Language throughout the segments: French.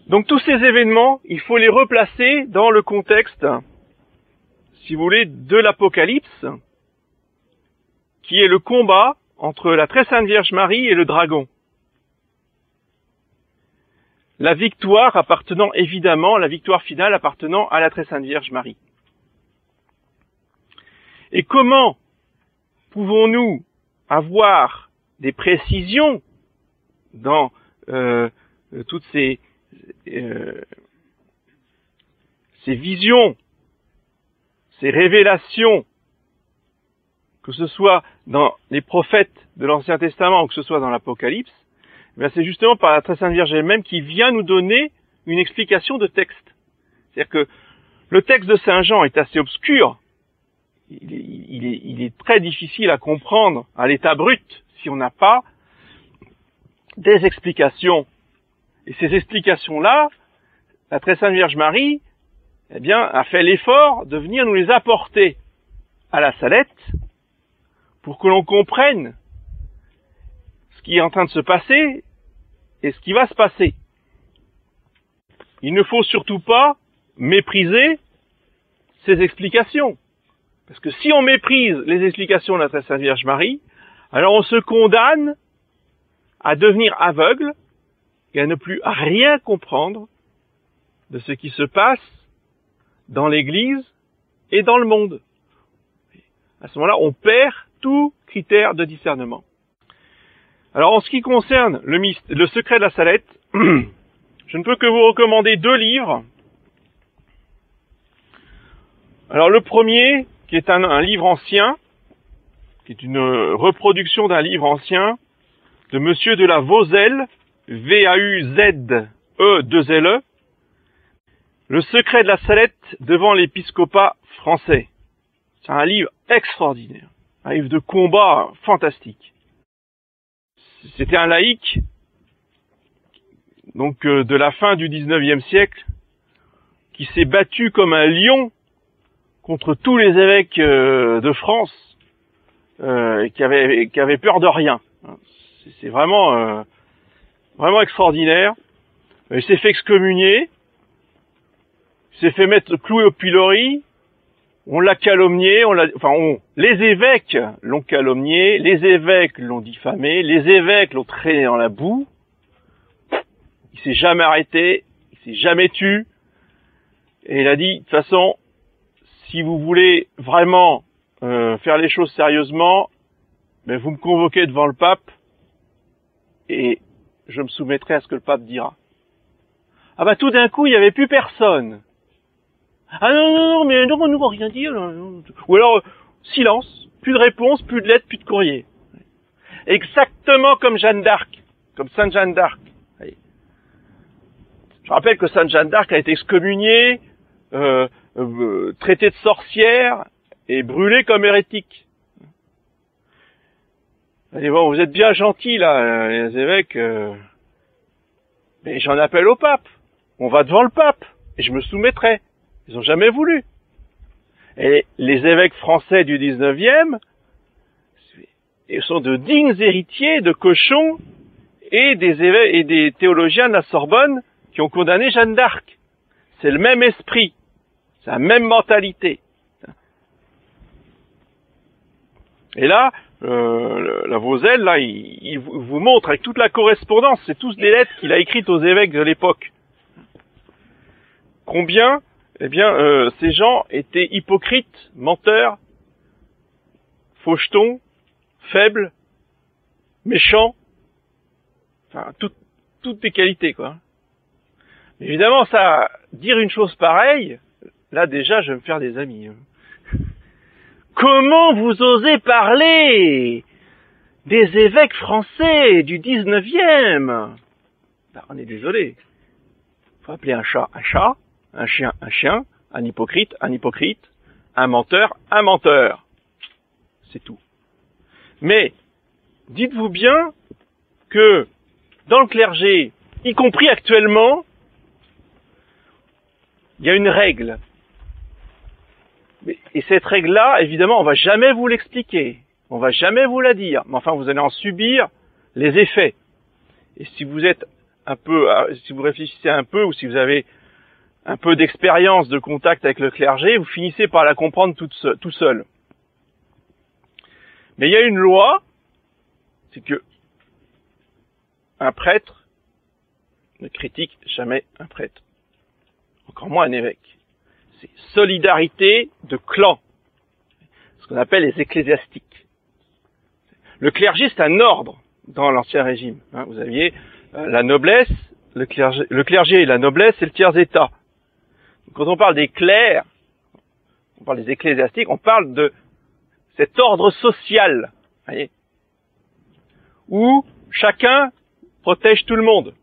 Donc tous ces événements, il faut les replacer dans le contexte, si vous voulez, de l'Apocalypse, qui est le combat entre la très sainte Vierge Marie et le dragon. La victoire appartenant évidemment, la victoire finale appartenant à la très sainte Vierge Marie. Et comment pouvons-nous avoir des précisions dans toutes ces visions, ces révélations, que ce soit dans les prophètes de l'Ancien Testament ou que ce soit dans l'Apocalypse? C'est justement par la très sainte Vierge elle-même qui vient nous donner une explication de texte. C'est-à-dire que le texte de Saint Jean est assez obscur, il est très difficile à comprendre à l'état brut si on n'a pas des explications. Et ces explications-là, la très sainte Vierge Marie, a fait l'effort de venir nous les apporter à la Salette pour que l'on comprenne ce qui est en train de se passer et ce qui va se passer. Il ne faut surtout pas mépriser ces explications. Parce que si on méprise les explications de la très sainte Vierge Marie, alors on se condamne à devenir aveugle et à ne plus rien comprendre de ce qui se passe dans l'Église et dans le monde. À ce moment-là, on perd tout critère de discernement. Alors, en ce qui concerne le secret de la Salette, je ne peux que vous recommander 2 livres. Alors, le premier, qui est un livre ancien, qui est une reproduction d'un livre ancien, de Monsieur de la Vauzelle, V-A-U-Z-E-2-L-E, Le secret de la Salette devant l'épiscopat français. C'est un livre extraordinaire, un livre de combat fantastique. C'était un laïc, donc de la fin du XIXe siècle, qui s'est battu comme un lion contre tous les évêques de France, qui avaient peur de rien. C'est vraiment extraordinaire. Il s'est fait excommunier, il s'est fait mettre cloué au pilori, on l'a calomnié, les évêques l'ont calomnié, les évêques l'ont diffamé, les évêques l'ont traîné dans la boue. Il s'est jamais arrêté, il s'est jamais tu. Et il a dit, de toute façon, si vous voulez vraiment faire les choses sérieusement, vous me convoquez devant le pape et je me soumettrai à ce que le pape dira. Ah tout d'un coup, il n'y avait plus personne. Ah non, mais non, nous on va rien dire. Ou alors, silence, plus de réponse, plus de lettres, plus de courrier. Exactement comme Jeanne d'Arc, comme Sainte Jeanne d'Arc. Je rappelle que Sainte Jeanne d'Arc a été excommuniée, traitée de sorcière et brûlée comme hérétique. Allez, bon, vous êtes bien gentils là, les évêques, mais j'en appelle au pape. On va devant le pape et je me soumettrai. Ils n'ont jamais voulu. Et les évêques français du 19e sont de dignes héritiers de cochons et des théologiens de la Sorbonne qui ont condamné Jeanne d'Arc. C'est le même esprit, c'est la même mentalité. Et là, la Vauzelle, là, il vous montre avec toute la correspondance, c'est tous les lettres qu'il a écrites aux évêques de l'époque. Combien ces gens étaient hypocrites, menteurs, fauchetons, faibles, méchants, toutes des qualités, quoi. Mais évidemment, dire une chose pareille, là déjà, je vais me faire des amis. Comment vous osez parler des évêques français du 19e? On est désolé. Faut appeler un chat, un chien, un chien, un hypocrite, un menteur, un menteur. C'est tout. Mais, dites-vous bien que dans le clergé, y compris actuellement, il y a une règle. Et cette règle-là, évidemment, on va jamais vous l'expliquer. On va jamais vous la dire. Mais enfin, vous allez en subir les effets. Et si vous êtes un peu, si vous réfléchissez un peu, ou si vous avez un peu d'expérience, de contact avec le clergé, vous finissez par la comprendre tout seul. Mais il y a une loi, c'est que un prêtre ne critique jamais un prêtre, encore moins un évêque. C'est solidarité de clan, ce qu'on appelle les ecclésiastiques. Le clergé, c'est un ordre dans l'Ancien Régime. Vous aviez la noblesse, le clergé et la noblesse, c'est le tiers-état. Quand on parle des clercs, on parle des ecclésiastiques, on parle de cet ordre social, voyez, où chacun protège tout le monde.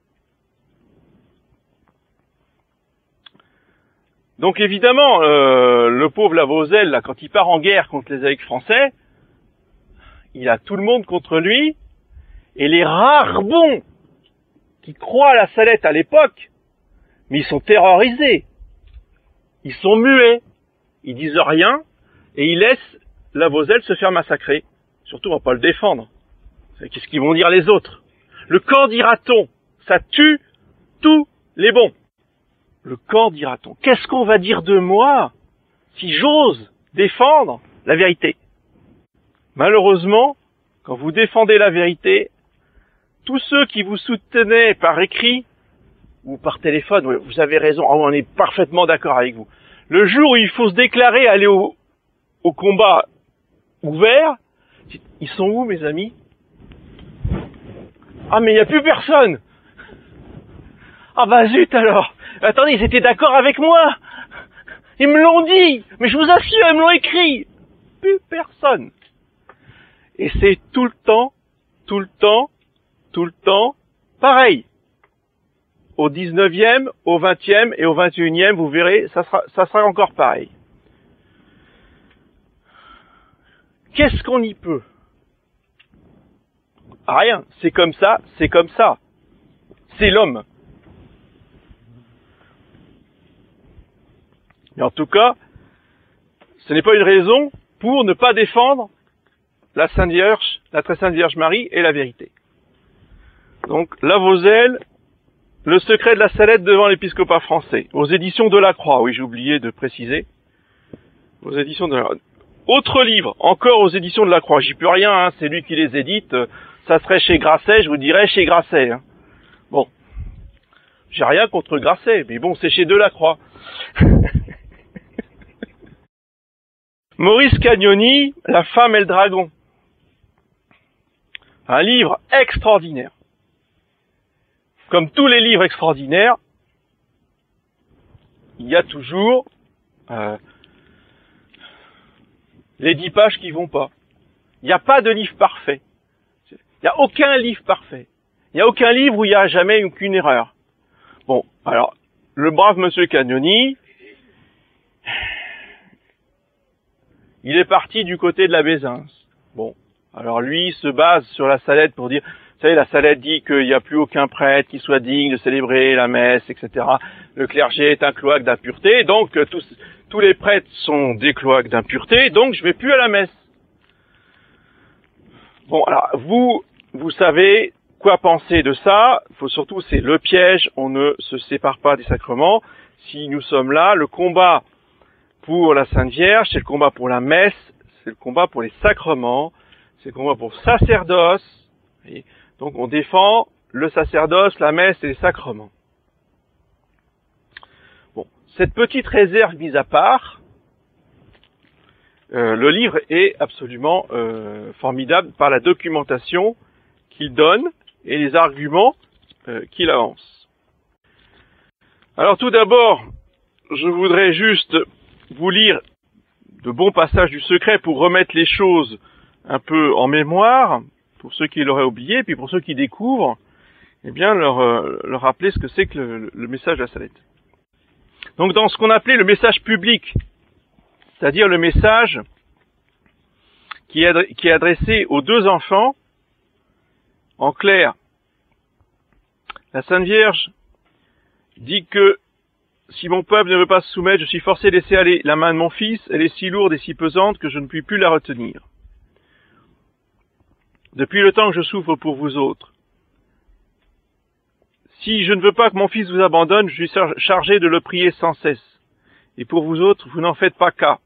Donc évidemment, le pauvre Lavozelle, là, quand il part en guerre contre les évêques français, il a tout le monde contre lui, et les rares bons qui croient à la Salette à l'époque, mais ils sont terrorisés, ils sont muets, ils disent rien, et ils laissent Lavozelle se faire massacrer. Surtout, on va pas le défendre. Qu'est-ce qu'ils vont dire les autres? Le camp dira-t-on, ça tue tous les bons. Le camp dira-t-on. Qu'est-ce qu'on va dire de moi si j'ose défendre la vérité? Malheureusement, quand vous défendez la vérité, tous ceux qui vous soutenaient par écrit ou par téléphone, oui, vous avez raison, on est parfaitement d'accord avec vous. Le jour où il faut se déclarer aller au combat ouvert, ils sont où mes amis? Ah mais il n'y a plus personne. Ah bah zut alors. Attendez, ils étaient d'accord avec moi. Ils me l'ont dit. Mais je vous assure, ils me l'ont écrit. Plus personne. Et c'est tout le temps, pareil. Au 19e, au 20e et au 21e, vous verrez, ça sera encore pareil. Qu'est-ce qu'on y peut? Rien. C'est comme ça, c'est comme ça. C'est l'homme. Mais en tout cas, ce n'est pas une raison pour ne pas défendre la Sainte Vierge, la très Sainte Vierge Marie et la vérité. Donc, Lavozelle, le secret de la Salette devant l'épiscopat français, aux éditions de la Croix, oui, j'ai oublié de préciser, aux éditions de la Croix. Autre livre, encore aux éditions de la Croix, j'y peux rien, hein, c'est lui qui les édite, ça serait chez Grasset, je vous dirais chez Grasset. Hein. Bon, j'ai rien contre Grasset, mais bon, c'est chez Delacroix. Maurice Cagnoni, La femme et le dragon. Un livre extraordinaire. Comme tous les livres extraordinaires, il y a toujours les 10 pages qui vont pas. Il n'y a pas de livre parfait. Il n'y a aucun livre parfait. Il n'y a aucun livre où il n'y a jamais aucune erreur. Bon, alors, le brave monsieur Cagnoni, il est parti du côté de la Bézins. Bon, alors lui, il se base sur la Salette pour dire, vous savez, la Salette dit qu'il n'y a plus aucun prêtre qui soit digne de célébrer la messe, etc. Le clergé est un cloaque d'impureté, donc tous les prêtres sont des cloaques d'impureté, donc je vais plus à la messe. Bon, alors, vous savez quoi penser de ça. Faut surtout, c'est le piège, on ne se sépare pas des sacrements. Si nous sommes là, le combat pour la Sainte Vierge, c'est le combat pour la messe, c'est le combat pour les sacrements, c'est le combat pour le sacerdoce. Et donc on défend le sacerdoce, la messe et les sacrements. Bon, cette petite réserve mise à part, le livre est absolument formidable par la documentation qu'il donne et les arguments qu'il avance. Alors tout d'abord, je voudrais juste vous lire de bons passages du secret pour remettre les choses un peu en mémoire, pour ceux qui l'auraient oublié, puis pour ceux qui découvrent, eh bien leur rappeler ce que c'est que le message de la Salette. Donc dans ce qu'on appelait le message public, c'est-à-dire le message qui est adressé aux deux enfants, en clair, la Sainte Vierge dit que si mon peuple ne veut pas se soumettre, je suis forcé de laisser aller la main de mon fils, elle est si lourde et si pesante que je ne puis plus la retenir. Depuis le temps que je souffre pour vous autres, Si je ne veux pas que mon fils vous abandonne, je suis chargé de le prier sans cesse. Et pour vous autres, vous n'en faites pas cas.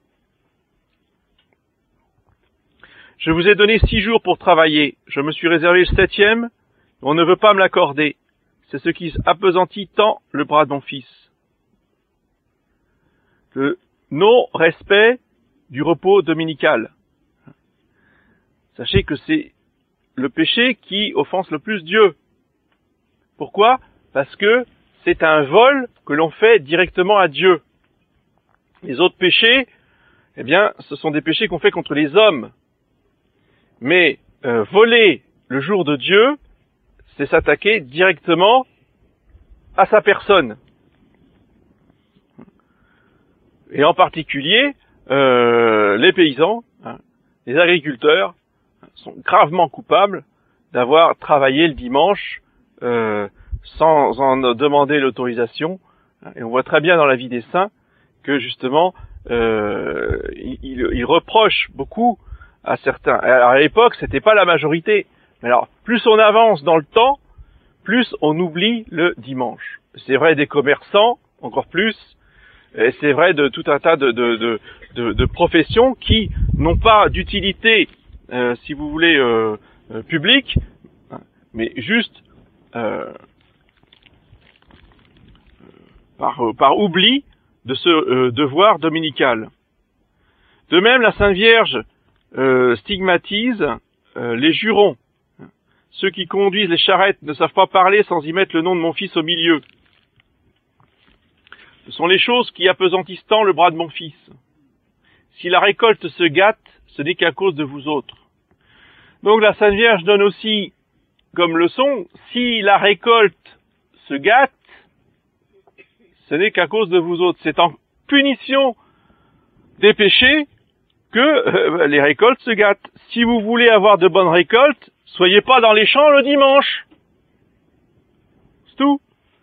Je vous ai donné 6 jours pour travailler. Je me suis réservé le 7e. On ne veut pas me l'accorder. C'est ce qui appesantit tant le bras de mon fils. Le non-respect du repos dominical. Sachez que c'est le péché qui offense le plus Dieu. Pourquoi? Parce que c'est un vol que l'on fait directement à Dieu. Les autres péchés, eh bien, ce sont des péchés qu'on fait contre les hommes. Mais voler le jour de Dieu, c'est s'attaquer directement à sa personne. Et en particulier, les paysans, les agriculteurs, sont gravement coupables d'avoir travaillé le dimanche sans en demander l'autorisation. Et on voit très bien dans la vie des saints que justement, ils reprochent beaucoup à certains. Alors, à l'époque, c'était pas la majorité. Mais alors, plus on avance dans le temps, plus on oublie le dimanche. C'est vrai des commerçants, encore plus. Et c'est vrai de tout un tas de professions qui n'ont pas d'utilité, si vous voulez, publique, mais juste par oubli de ce devoir dominical. De même, la Sainte Vierge stigmatise les jurons. Ceux qui conduisent les charrettes ne savent pas parler sans y mettre le nom de mon fils au milieu. Ce sont les choses qui appesantissent tant le bras de mon fils. Si la récolte se gâte, ce n'est qu'à cause de vous autres. Donc la Sainte Vierge donne aussi comme leçon, si la récolte se gâte, ce n'est qu'à cause de vous autres. C'est en punition des péchés que les récoltes se gâtent. Si vous voulez avoir de bonnes récoltes, soyez pas dans les champs le dimanche. C'est tout.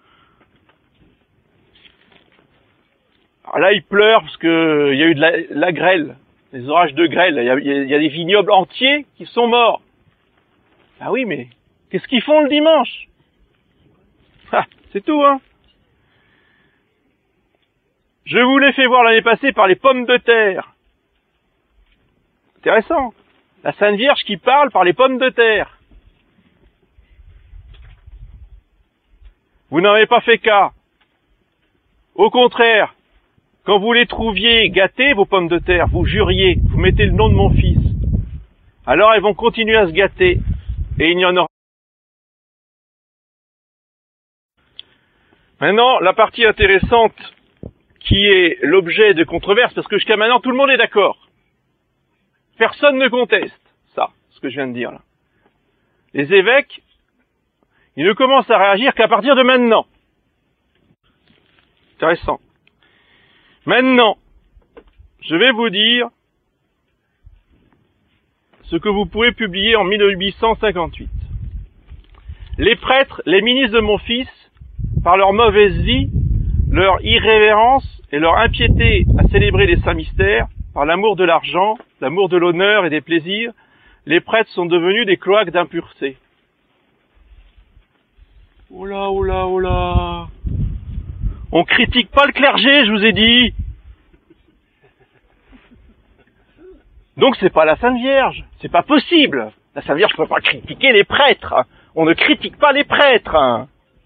Alors là, il pleure parce que il y a eu de la grêle, des orages de grêle. Il y a des vignobles entiers qui sont morts. Ah oui, mais qu'est-ce qu'ils font le dimanche? Ah, c'est tout, hein. Je vous l'ai fait voir l'année passée par les pommes de terre. Intéressant. La Sainte Vierge qui parle par les pommes de terre. Vous n'en avez pas fait cas. Au contraire, quand vous les trouviez gâtées, vos pommes de terre, vous juriez, vous mettez le nom de mon fils. Alors elles vont continuer à se gâter, et il n'y en aura. Maintenant, la partie intéressante, qui est l'objet de controverse, parce que jusqu'à maintenant, tout le monde est d'accord. Personne ne conteste ça, ce que je viens de dire là. Les évêques, ils ne commencent à réagir qu'à partir de maintenant. Intéressant. Maintenant, je vais vous dire ce que vous pouvez publier en 1858. Les prêtres, les ministres de mon fils, par leur mauvaise vie, leur irrévérence et leur impiété à célébrer les saints mystères, par l'amour de l'argent, l'amour de l'honneur et des plaisirs, les prêtres sont devenus des cloaques d'impureté. Oh là, oh là, oh là. On critique pas le clergé, je vous ai dit. Donc c'est pas la Sainte Vierge, c'est pas possible. La Sainte Vierge ne peut pas critiquer les prêtres. On ne critique pas les prêtres.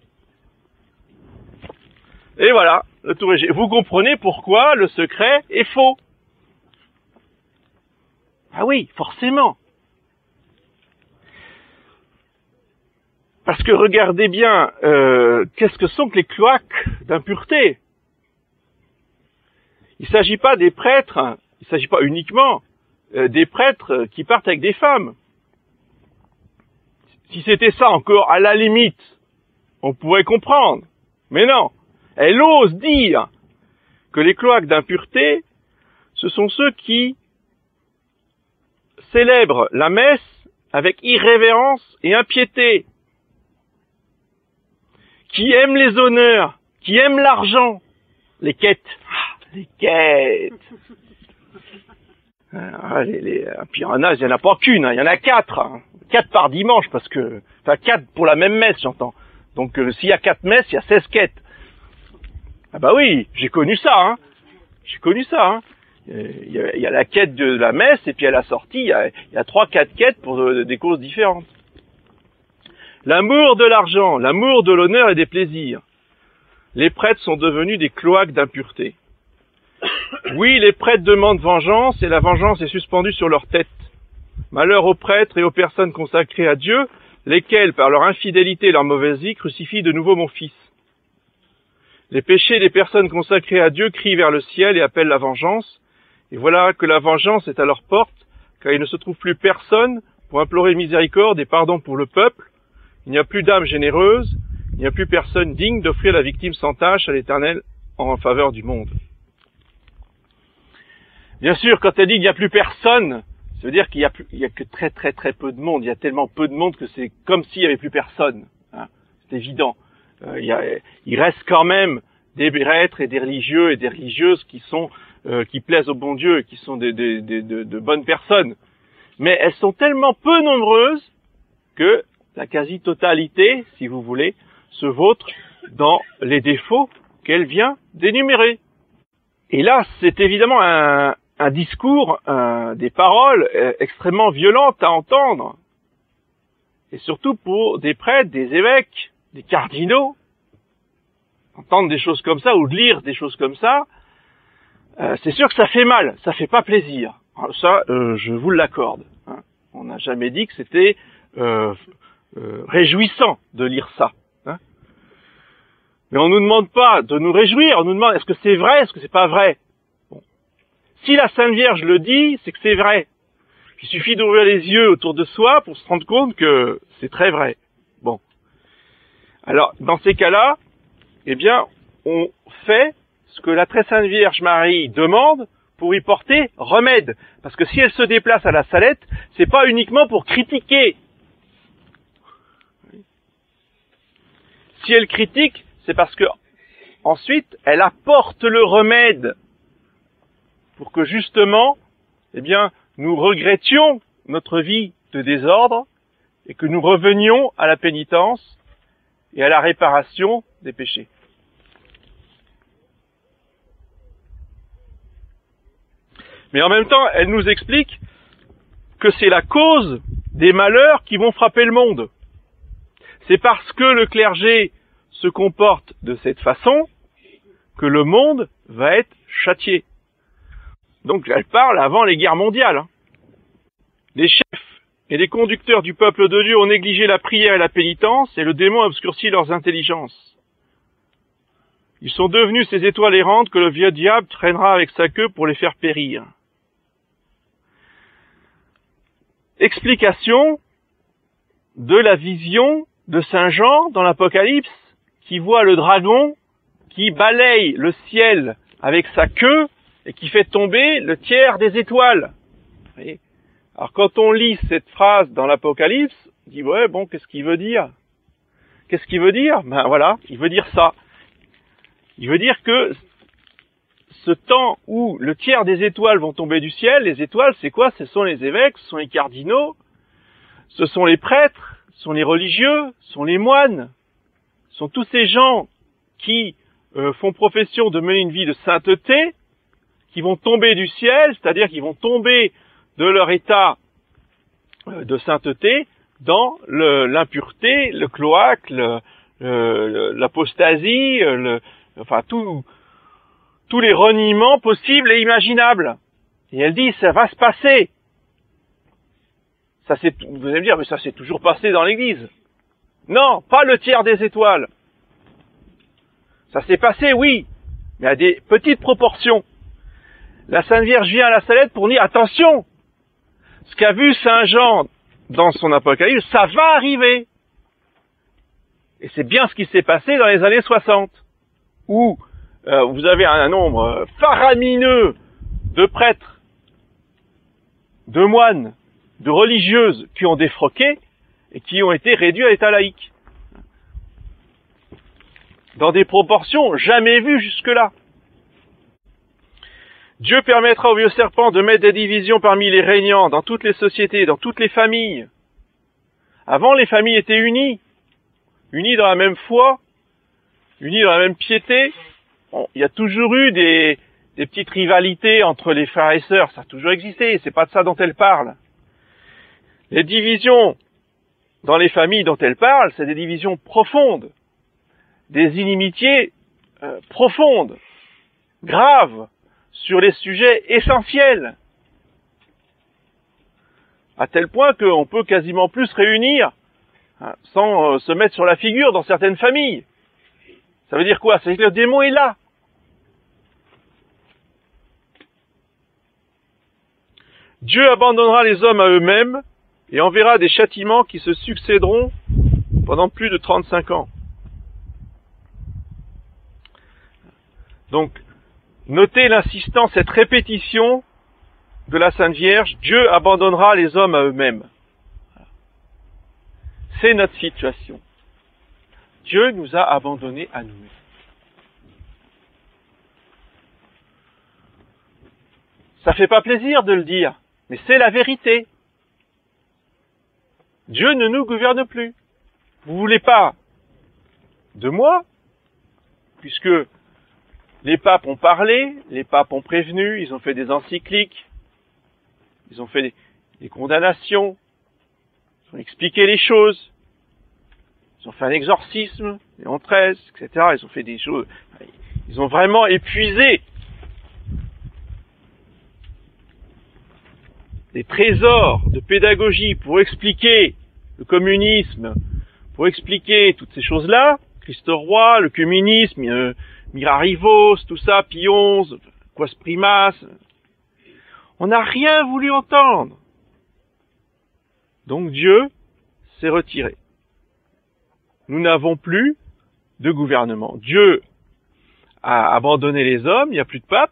Et voilà, le tour est... Vous comprenez pourquoi le secret est faux. Ah oui, forcément. Parce que regardez bien, qu'est-ce que sont que les cloaques d'impureté? Il ne s'agit pas des prêtres, il ne s'agit pas uniquement des prêtres qui partent avec des femmes. Si c'était ça encore, à la limite, on pourrait comprendre. Mais non, elle ose dire que les cloaques d'impureté, ce sont ceux qui célèbrent la messe avec irrévérence et impiété, qui aiment les honneurs, qui aiment l'argent, les quêtes. Ah, les quêtes. Puis il y en a, il n'y en a pas qu'une, il y en a 4. 4 par dimanche, parce que... Enfin, 4 pour la même messe, j'entends. Donc s'il y a 4 messes, il y a 16 quêtes. Ah bah oui, j'ai connu ça, hein. J'ai connu ça, hein. Il y a la quête de la messe, et puis à la sortie, il y a 3-4 quêtes pour des causes différentes. L'amour de l'argent, l'amour de l'honneur et des plaisirs. Les prêtres sont devenus des cloaques d'impureté. Oui, les prêtres demandent vengeance, et la vengeance est suspendue sur leur tête. Malheur aux prêtres et aux personnes consacrées à Dieu, lesquels, par leur infidélité et leur mauvaise vie, crucifient de nouveau mon Fils. Les péchés des personnes consacrées à Dieu crient vers le ciel et appellent la vengeance, et voilà que la vengeance est à leur porte, car il ne se trouve plus personne pour implorer miséricorde et pardon pour le peuple. Il n'y a plus d'âme généreuse, il n'y a plus personne digne d'offrir la victime sans tâche à l'Éternel en faveur du monde. Bien sûr, quand elle dit qu'il n'y a plus personne, ça veut dire qu'il y a que très très très peu de monde. Il y a tellement peu de monde que c'est comme s'il n'y avait plus personne. Hein. C'est évident. Il reste quand même des prêtres et des religieux et des religieuses qui plaisent au bon Dieu et qui sont de bonnes personnes. Mais elles sont tellement peu nombreuses que la quasi-totalité, si vous voulez, se vautre dans les défauts qu'elle vient d'énumérer. Et là, c'est évidemment un discours, des paroles extrêmement violentes à entendre. Et surtout pour des prêtres, des évêques, des cardinaux. Entendre des choses comme ça ou de lire des choses comme ça, c'est sûr que ça fait mal, ça fait pas plaisir. Alors ça, je vous l'accorde. Hein. On n'a jamais dit que c'était réjouissant de lire ça. Hein. Mais on nous demande pas de nous réjouir, on nous demande est-ce que c'est vrai, est-ce que c'est pas vrai. Bon. Si la Sainte Vierge le dit, c'est que c'est vrai. Il suffit d'ouvrir les yeux autour de soi pour se rendre compte que c'est très vrai. Bon. Alors, dans ces cas-là, eh bien, on fait ce que la très Sainte Vierge Marie demande pour y porter remède. Parce que si elle se déplace à la Salette, c'est pas uniquement pour critiquer. Si elle critique, c'est parce que ensuite, elle apporte le remède pour que justement, eh bien, nous regrettions notre vie de désordre et que nous revenions à la pénitence et à la réparation des péchés. Mais en même temps, elle nous explique que c'est la cause des malheurs qui vont frapper le monde. C'est parce que le clergé se comporte de cette façon que le monde va être châtié. Donc elle parle avant les guerres mondiales. Hein. Les chefs et les conducteurs du peuple de Dieu ont négligé la prière et la pénitence, et le démon a obscurci leurs intelligences. Ils sont devenus ces étoiles errantes que le vieux diable traînera avec sa queue pour les faire périr. Explication de la vision de Saint Jean dans l'Apocalypse, qui voit le dragon qui balaye le ciel avec sa queue et qui fait tomber le tiers des étoiles. Vous voyez ? Alors quand on lit cette phrase dans l'Apocalypse, on dit ouais bon, qu'est-ce qu'il veut dire ? Qu'est-ce qu'il veut dire ? Ben voilà, il veut dire ça. Il veut dire que ce temps où le tiers des étoiles vont tomber du ciel, les étoiles c'est quoi ? Ce sont les évêques, ce sont les cardinaux, ce sont les prêtres, ce sont les religieux, ce sont les moines, ce sont tous ces gens qui font profession de mener une vie de sainteté, qui vont tomber du ciel, c'est-à-dire qui vont tomber de leur état de sainteté dans l'impureté, le cloaque, l'apostasie, enfin tous les reniements possibles et imaginables. Et elle dit, ça va se passer. Vous allez me dire, mais ça s'est toujours passé dans l'Église. Non, pas le tiers des étoiles. Ça s'est passé, oui, mais à des petites proportions. La Sainte Vierge vient à la Salette pour dire, attention, ce qu'a vu Saint Jean dans son Apocalypse, ça va arriver. Et c'est bien ce qui s'est passé dans les années 60, où vous avez un nombre faramineux de prêtres, de moines, de religieuses qui ont défroqué et qui ont été réduits à l'état laïque. Dans des proportions jamais vues jusque-là. Dieu permettra au vieux serpent de mettre des divisions parmi les régnants, dans toutes les sociétés, dans toutes les familles. Avant, les familles étaient unies. unis dans la même foi, unis dans la même piété. Bon, il y a toujours eu des petites rivalités entre les frères et sœurs, ça a toujours existé, c'est pas de ça dont elle parle. Les divisions dans les familles dont elle parle, c'est des divisions profondes, des inimitiés profondes, graves, sur les sujets essentiels, à tel point qu'on peut quasiment plus se réunir sans se mettre sur la figure dans certaines familles. Ça veut dire quoi? C'est que le démon est là. Dieu abandonnera les hommes à eux-mêmes et enverra des châtiments qui se succéderont pendant plus de 35 ans. Donc, notez l'insistance, cette répétition de la Sainte Vierge, Dieu abandonnera les hommes à eux-mêmes. C'est notre situation. Dieu nous a abandonnés à nous-mêmes. Ça fait pas plaisir de le dire, mais c'est la vérité. Dieu ne nous gouverne plus. Vous voulez pas de moi, puisque les papes ont parlé, les papes ont prévenu, ils ont fait des encycliques, ils ont fait des condamnations, ils ont expliqué les choses, ils ont fait un exorcisme, Léon XIII, etc. Ils ont fait des choses, ils ont vraiment épuisé des trésors de pédagogie pour expliquer le communisme, pour expliquer toutes ces choses-là, Christ roi, le communisme, Mirarivos, tout ça, Pie XI, Quas Primas. On n'a rien voulu entendre. Donc Dieu s'est retiré. Nous n'avons plus de gouvernement. Dieu a abandonné les hommes, il n'y a plus de pape.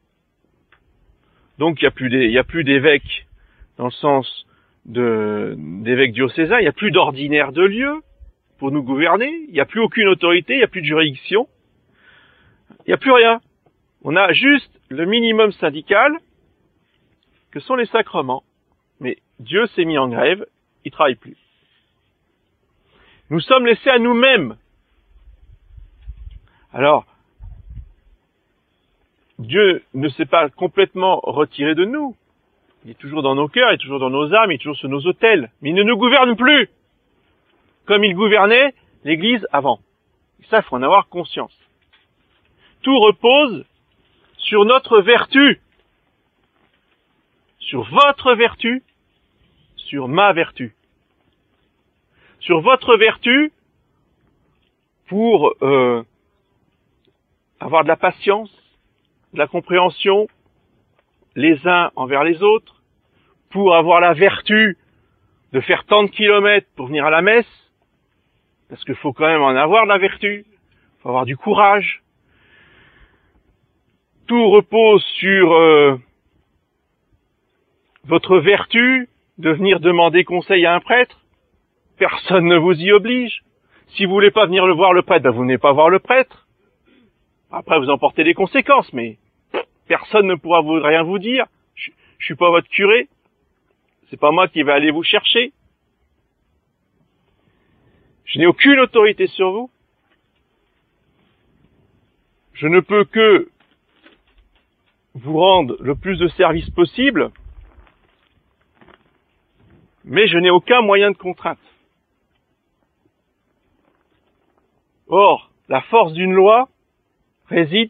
Donc il n'y a plus d'évêques dans le sens d'évêques diocésains, il n'y a plus d'ordinaire de lieu pour nous gouverner, il n'y a plus aucune autorité, il n'y a plus de juridiction, il n'y a plus rien. On a juste le minimum syndical, que sont les sacrements. Mais Dieu s'est mis en grève, il ne travaille plus. Nous sommes laissés à nous-mêmes. Alors, Dieu ne s'est pas complètement retiré de nous. Il est toujours dans nos cœurs, il est toujours dans nos âmes, il est toujours sur nos autels. Mais il ne nous gouverne plus comme il gouvernait l'Église avant. Et ça, il faut en avoir conscience. Tout repose sur notre vertu. Sur votre vertu, sur ma vertu. Sur votre vertu pour avoir de la patience, de la compréhension les uns envers les autres, pour avoir la vertu de faire tant de kilomètres pour venir à la messe, parce qu'il faut quand même en avoir de la vertu, il faut avoir du courage. Tout repose sur votre vertu de venir demander conseil à un prêtre. Personne ne vous y oblige. Si vous voulez pas venir voir le prêtre, vous venez pas voir le prêtre. Après, vous en portez les conséquences, mais personne ne pourra rien vous dire. Je suis pas votre curé. C'est pas moi qui vais aller vous chercher. Je n'ai aucune autorité sur vous. Je ne peux que vous rendre le plus de services possible, mais je n'ai aucun moyen de contrainte. Or, la force d'une loi réside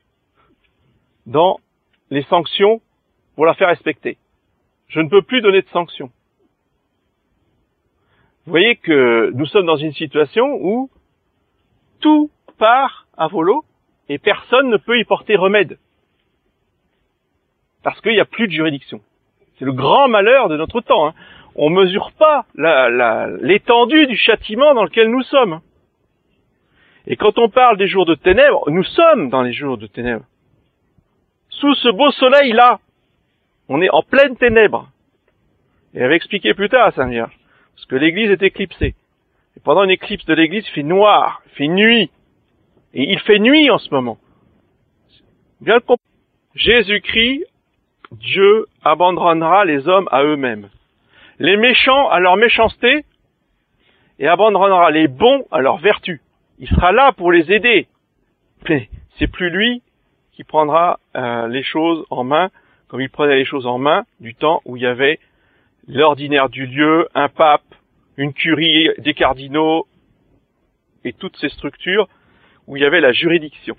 dans les sanctions pour la faire respecter. Je ne peux plus donner de sanctions. Vous voyez que nous sommes dans une situation où tout part à volo et personne ne peut y porter remède. Parce qu'il n'y a plus de juridiction. C'est le grand malheur de notre temps. Hein. On ne mesure pas l'étendue du châtiment dans lequel nous sommes. Et quand on parle des jours de ténèbres, nous sommes dans les jours de ténèbres. Sous ce beau soleil-là, on est en pleine ténèbres. Et elle va expliquer plus tard à Sainte Vierge, parce que l'église est éclipsée. Et pendant une éclipse de l'église, il fait noir, il fait nuit. Et il fait nuit en ce moment. Bien le comprendre. Jésus-Christ, Dieu abandonnera les hommes à eux-mêmes. Les méchants à leur méchanceté, et abandonnera les bons à leur vertu. Il sera là pour les aider. Mais c'est plus lui qui prendra les choses en main, comme il prenait les choses en main du temps où il y avait l'ordinaire du lieu, un pape, une curie, des cardinaux, et toutes ces structures où il y avait la juridiction.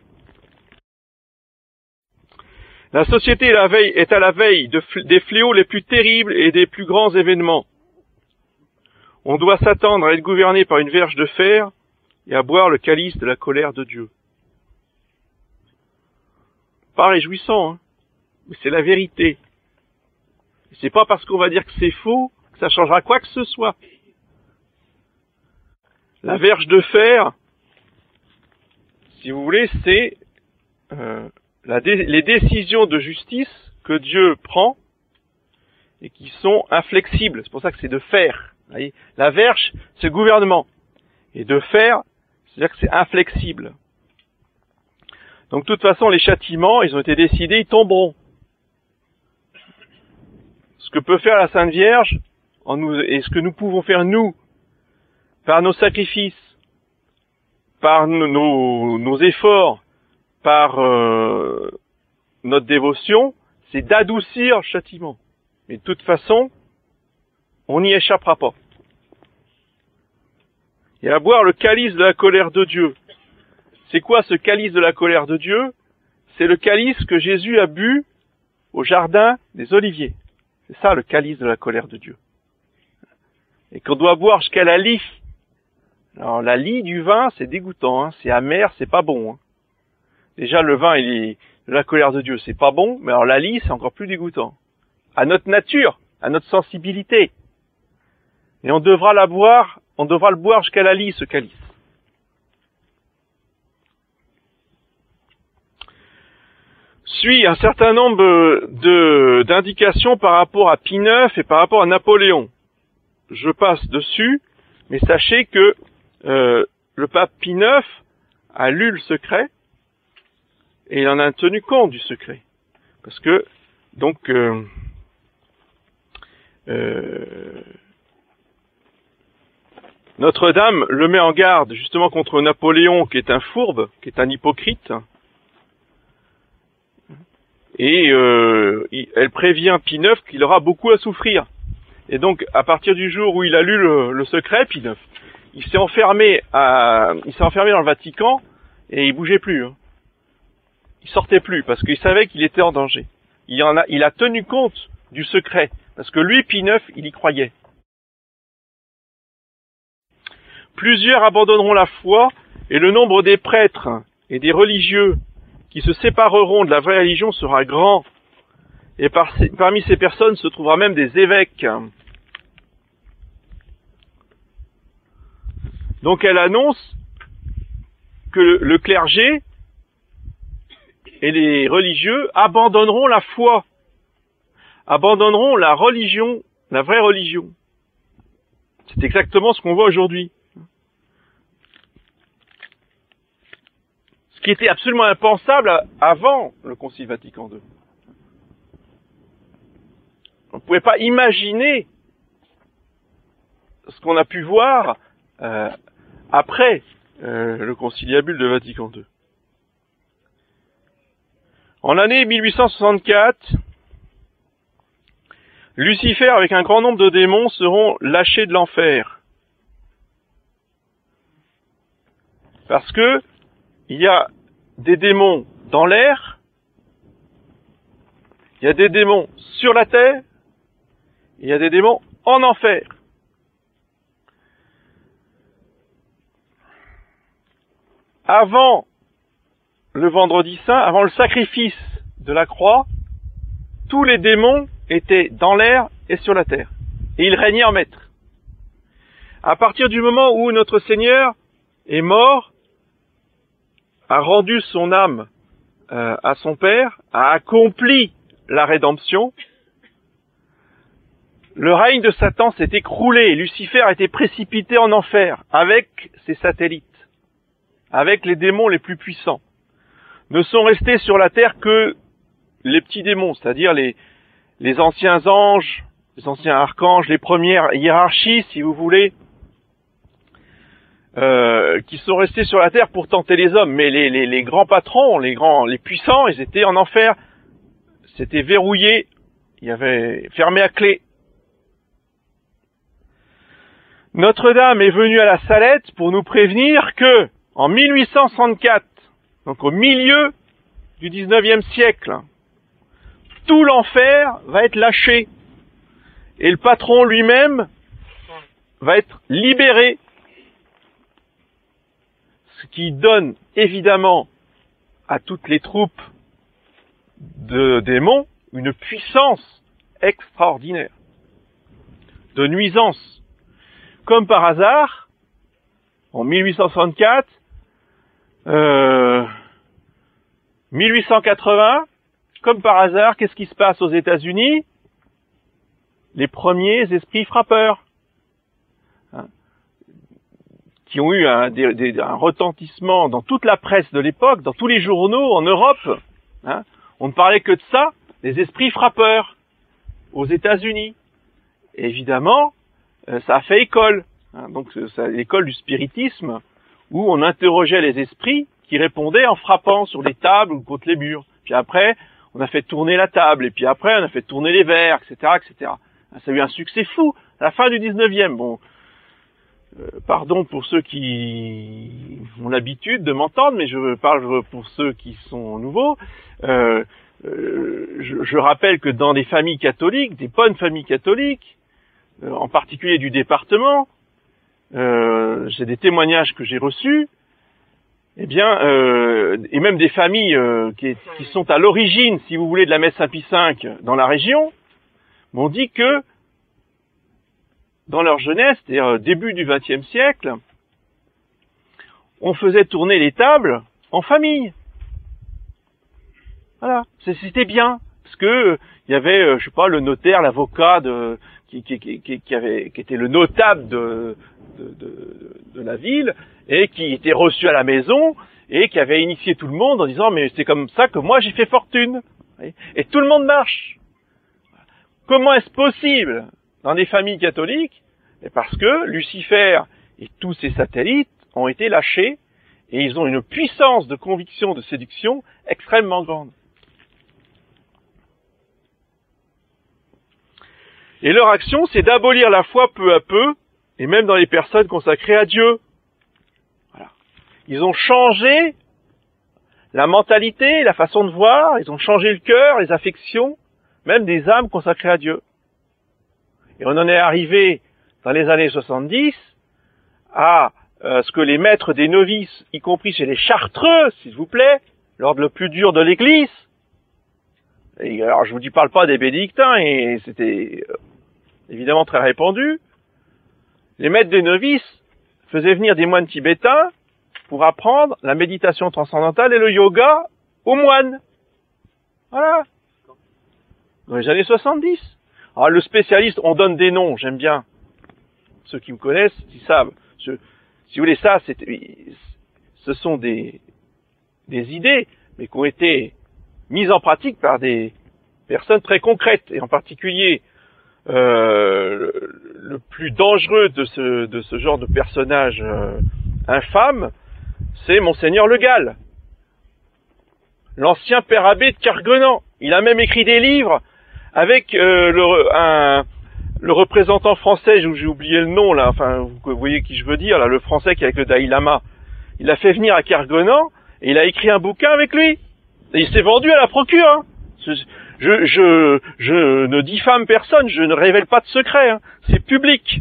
La société est à la veille des fléaux les plus terribles et des plus grands événements. On doit s'attendre à être gouverné par une verge de fer et à boire le calice de la colère de Dieu. Pas réjouissant, hein, mais c'est la vérité. C'est pas parce qu'on va dire que c'est faux que ça changera quoi que ce soit. La verge de fer, si vous voulez, c'est les décisions de justice que Dieu prend et qui sont inflexibles. C'est pour ça que c'est de fer. Vous voyez, la verge, c'est le gouvernement. Et de fer, c'est-à-dire que c'est inflexible. Donc, de toute façon, les châtiments, ils ont été décidés, ils tomberont. Ce que peut faire la Sainte Vierge, et ce que nous pouvons faire nous, par nos sacrifices, par nos efforts, par notre dévotion, c'est d'adoucir le châtiment. Mais de toute façon, on n'y échappera pas. Et à boire le calice de la colère de Dieu. C'est quoi ce calice de la colère de Dieu? C'est le calice que Jésus a bu au jardin des Oliviers. C'est ça le calice de la colère de Dieu. Et qu'on doit boire jusqu'à la lie. Alors la lie du vin, c'est dégoûtant, hein, c'est amer, c'est pas bon. Hein. Déjà le vin, il est de la colère de Dieu, c'est pas bon, mais alors la lie, c'est encore plus dégoûtant. À notre nature, à notre sensibilité. Et on devra le boire jusqu'à la lie, ce calice. Suit un certain nombre d'indications par rapport à Pie IX et par rapport à Napoléon. Je passe dessus, mais sachez que le pape Pie IX a lu le secret et il en a tenu compte du secret. Parce que, donc, Notre-Dame le met en garde justement contre Napoléon, qui est un fourbe, qui est un hypocrite. Et elle prévient Pie IX qu'il aura beaucoup à souffrir. Et donc, à partir du jour où il a lu le secret, Pie IX, il s'est enfermé dans le Vatican et il bougeait plus. Hein. Il sortait plus parce qu'il savait qu'il était en danger. Il a tenu compte du secret parce que lui, Pie IX, il y croyait. Plusieurs abandonneront la foi et le nombre des prêtres et des religieux qui se sépareront de la vraie religion sera grand. Et parmi ces personnes se trouvera même des évêques. Donc elle annonce que le clergé et les religieux abandonneront la foi, abandonneront la religion, la vraie religion. C'est exactement ce qu'on voit aujourd'hui. Ce qui était absolument impensable avant le Concile Vatican II. On ne pouvait pas imaginer ce qu'on a pu voir après le conciliabule de Vatican II. En l'année 1864, Lucifer avec un grand nombre de démons seront lâchés de l'enfer. Parce que il y a des démons dans l'air, il y a des démons sur la terre, il y a des démons en enfer. Avant le vendredi saint, avant le sacrifice de la croix, tous les démons étaient dans l'air et sur la terre. Et ils régnaient en maître. À partir du moment où notre Seigneur est mort, a rendu son âme à son Père, a accompli la rédemption, le règne de Satan s'est écroulé, Lucifer a été précipité en enfer avec ses satellites, avec les démons les plus puissants. Ne sont restés sur la terre que les petits démons, c'est-à-dire les anciens anges, les anciens archanges, les premières hiérarchies, si vous voulez, qui sont restés sur la terre pour tenter les hommes. Mais les grands patrons, les puissants, ils étaient en enfer. C'était verrouillé. Il y avait fermé à clé. Notre-Dame est venue à la Salette pour nous prévenir que, en 1864, donc au milieu du 19e siècle, tout l'enfer va être lâché. Et le patron lui-même va être libéré. Ce qui donne évidemment à toutes les troupes de démons une puissance extraordinaire, de nuisance. Comme par hasard, en 1864, 1880, comme par hasard, qu'est-ce qui se passe aux États-Unis? Les premiers esprits frappeurs, hein, qui ont eu un retentissement dans toute la presse de l'époque, dans tous les journaux en Europe. Hein, on ne parlait que de ça, les esprits frappeurs, aux États-Unis. Et évidemment, ça a fait école. Hein, donc l'école du spiritisme, où on interrogeait les esprits qui répondaient en frappant sur les tables ou contre les murs. Puis après, on a fait tourner la table, et puis après, on a fait tourner les verres, etc., etc. Ça a eu un succès fou à la fin du 19e. Bon, pardon pour ceux qui ont l'habitude de m'entendre, mais je parle pour ceux qui sont nouveaux. Je rappelle que dans des familles catholiques, des bonnes familles catholiques, en particulier du département, j'ai des témoignages que j'ai reçus, eh bien, et même des familles qui sont à l'origine, si vous voulez, de la messe Saint-Pie V dans la région, m'ont dit que dans leur jeunesse, c'est-à-dire début du XXe siècle, on faisait tourner les tables en famille. Voilà, c'était bien, parce que il y avait, je sais pas, le notaire, l'avocat qui était le notable de la ville et qui était reçu à la maison et qui avait initié tout le monde en disant mais c'est comme ça que moi j'ai fait fortune. Et tout le monde marche. Comment est-ce possible dans des familles catholiques? Et parce que Lucifer et tous ses satellites ont été lâchés et ils ont une puissance de conviction, de séduction extrêmement grande. Et leur action, c'est d'abolir la foi peu à peu, et même dans les personnes consacrées à Dieu. Voilà. Ils ont changé la mentalité, la façon de voir, ils ont changé le cœur, les affections, même des âmes consacrées à Dieu. Et on en est arrivé, dans les années 70, à ce que les maîtres des novices, y compris chez les chartreux, s'il vous plaît, l'ordre le plus dur de l'Église, et alors je vous parle pas des bénédictins, et c'était évidemment très répandu, les maîtres des novices faisaient venir des moines tibétains pour apprendre la méditation transcendantale et le yoga aux moines. Voilà. Dans les années 70. Alors le spécialiste, on donne des noms, j'aime bien. Ceux qui me connaissent, ils savent. Si vous voulez, ça, ce sont des idées, mais qui ont été mises en pratique par des personnes très concrètes, et en particulier le plus dangereux de ce genre de personnage infâme, c'est Monseigneur Le Gall, l'ancien père abbé de Kerguenan. Il a même écrit des livres avec le représentant français, j'ai oublié le nom là, enfin vous voyez qui je veux dire là, le français qui est avec le Dalai Lama. Il l'a fait venir à Kerguenan et il a écrit un bouquin avec lui. Et il s'est vendu à la procure. Hein. Je ne diffame personne, je ne révèle pas de secret, hein. C'est public.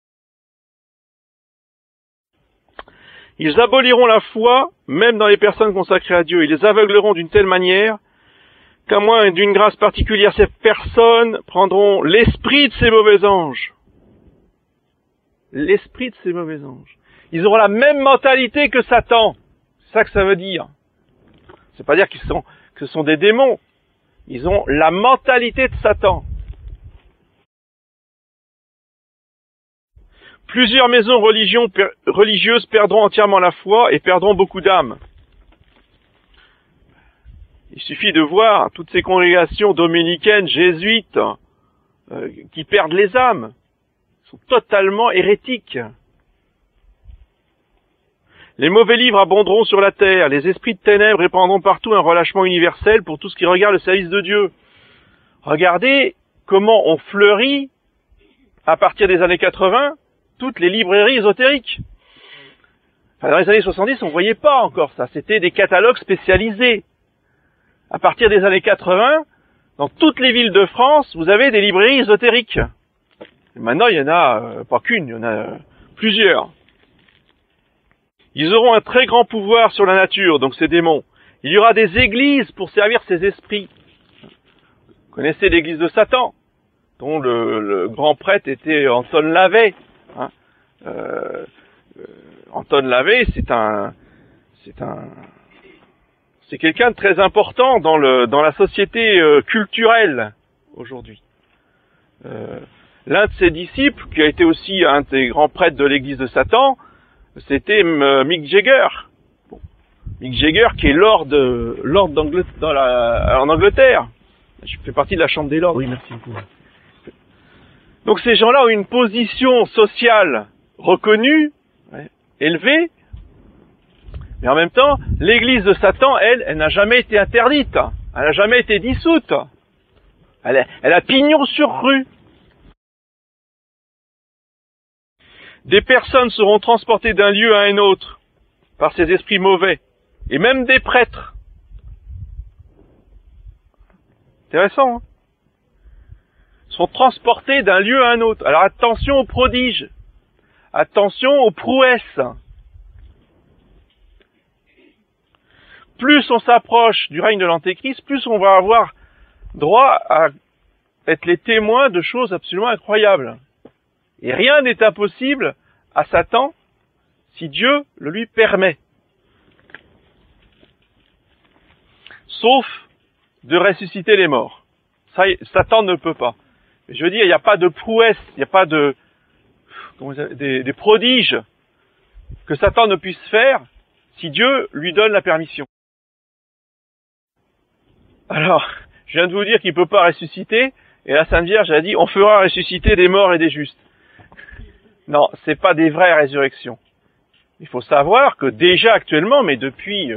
Ils aboliront la foi, même dans les personnes consacrées à Dieu. Ils les aveugleront d'une telle manière qu'à moins d'une grâce particulière, ces personnes prendront l'esprit de ces mauvais anges. L'esprit de ces mauvais anges. Ils auront la même mentalité que Satan. C'est ça que ça veut dire. C'est pas dire que ce sont des démons. Ils ont la mentalité de Satan. Plusieurs maisons religieuses perdront entièrement la foi et perdront beaucoup d'âmes. Il suffit de voir toutes ces congrégations dominicaines, jésuites, qui perdent les âmes. Ils sont totalement hérétiques. Les mauvais livres abonderont sur la terre, les esprits de ténèbres répandront partout un relâchement universel pour tout ce qui regarde le service de Dieu. Regardez comment on fleurit, à partir des années 80, toutes les librairies ésotériques. Enfin, dans les années 70, on ne voyait pas encore ça. C'était des catalogues spécialisés. À partir des années 80, dans toutes les villes de France, vous avez des librairies ésotériques. Et maintenant, il y en a pas qu'une, il y en a plusieurs. Ils auront un très grand pouvoir sur la nature, donc ces démons. Il y aura des églises pour servir ces esprits. Vous connaissez l'église de Satan, dont le grand prêtre était Anton Lavey. Hein. Anton Lavey, c'est quelqu'un de très important dans la société culturelle aujourd'hui. L'un de ses disciples, qui a été aussi un des grands prêtres de l'église de Satan, c'était Mick Jagger. Bon. Mick Jagger qui est lord en Angleterre. Je fais partie de la Chambre des Lords. Oui, merci beaucoup. Donc ces gens-là ont une position sociale reconnue, élevée, mais en même temps, l'église de Satan, elle n'a jamais été interdite. Elle n'a jamais été dissoute. Elle a pignon sur rue. Des personnes seront transportées d'un lieu à un autre par ces esprits mauvais, et même des prêtres. Intéressant, hein? Sont transportés d'un lieu à un autre. Alors attention aux prodiges, attention aux prouesses. Plus on s'approche du règne de l'Antéchrist, plus on va avoir droit à être les témoins de choses absolument incroyables. Et rien n'est impossible à Satan si Dieu le lui permet. Sauf de ressusciter les morts. Ça, Satan ne peut pas. Je veux dire, il n'y a pas de prouesse, il n'y a pas des prodiges que Satan ne puisse faire si Dieu lui donne la permission. Alors, je viens de vous dire qu'il ne peut pas ressusciter, et la Sainte Vierge a dit, on fera ressusciter des morts et des justes. Non, c'est pas des vraies résurrections. Il faut savoir que déjà actuellement, mais depuis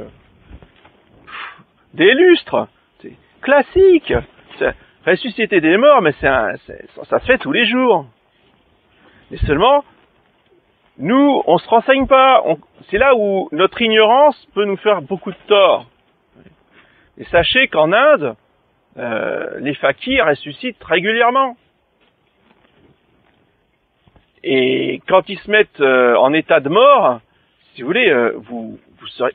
des lustres, c'est classique. Ressusciter des morts, mais ça se fait tous les jours. Mais seulement, nous, on se renseigne pas. C'est là où notre ignorance peut nous faire beaucoup de tort. Et sachez qu'en Inde, les fakirs ressuscitent régulièrement. Et quand ils se mettent en état de mort, si vous voulez, vous serez,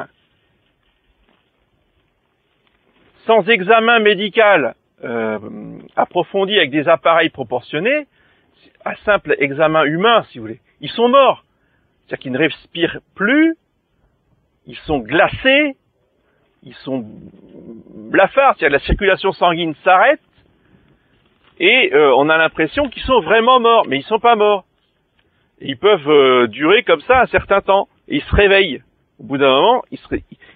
sans examen médical approfondi avec des appareils proportionnés, un simple examen humain, si vous voulez, ils sont morts. C'est-à-dire qu'ils ne respirent plus, ils sont glacés, ils sont blafards, c'est-à-dire que la circulation sanguine s'arrête, et on a l'impression qu'ils sont vraiment morts, mais ils sont pas morts. Et ils peuvent durer comme ça un certain temps, et ils se réveillent. Au bout d'un moment, ils se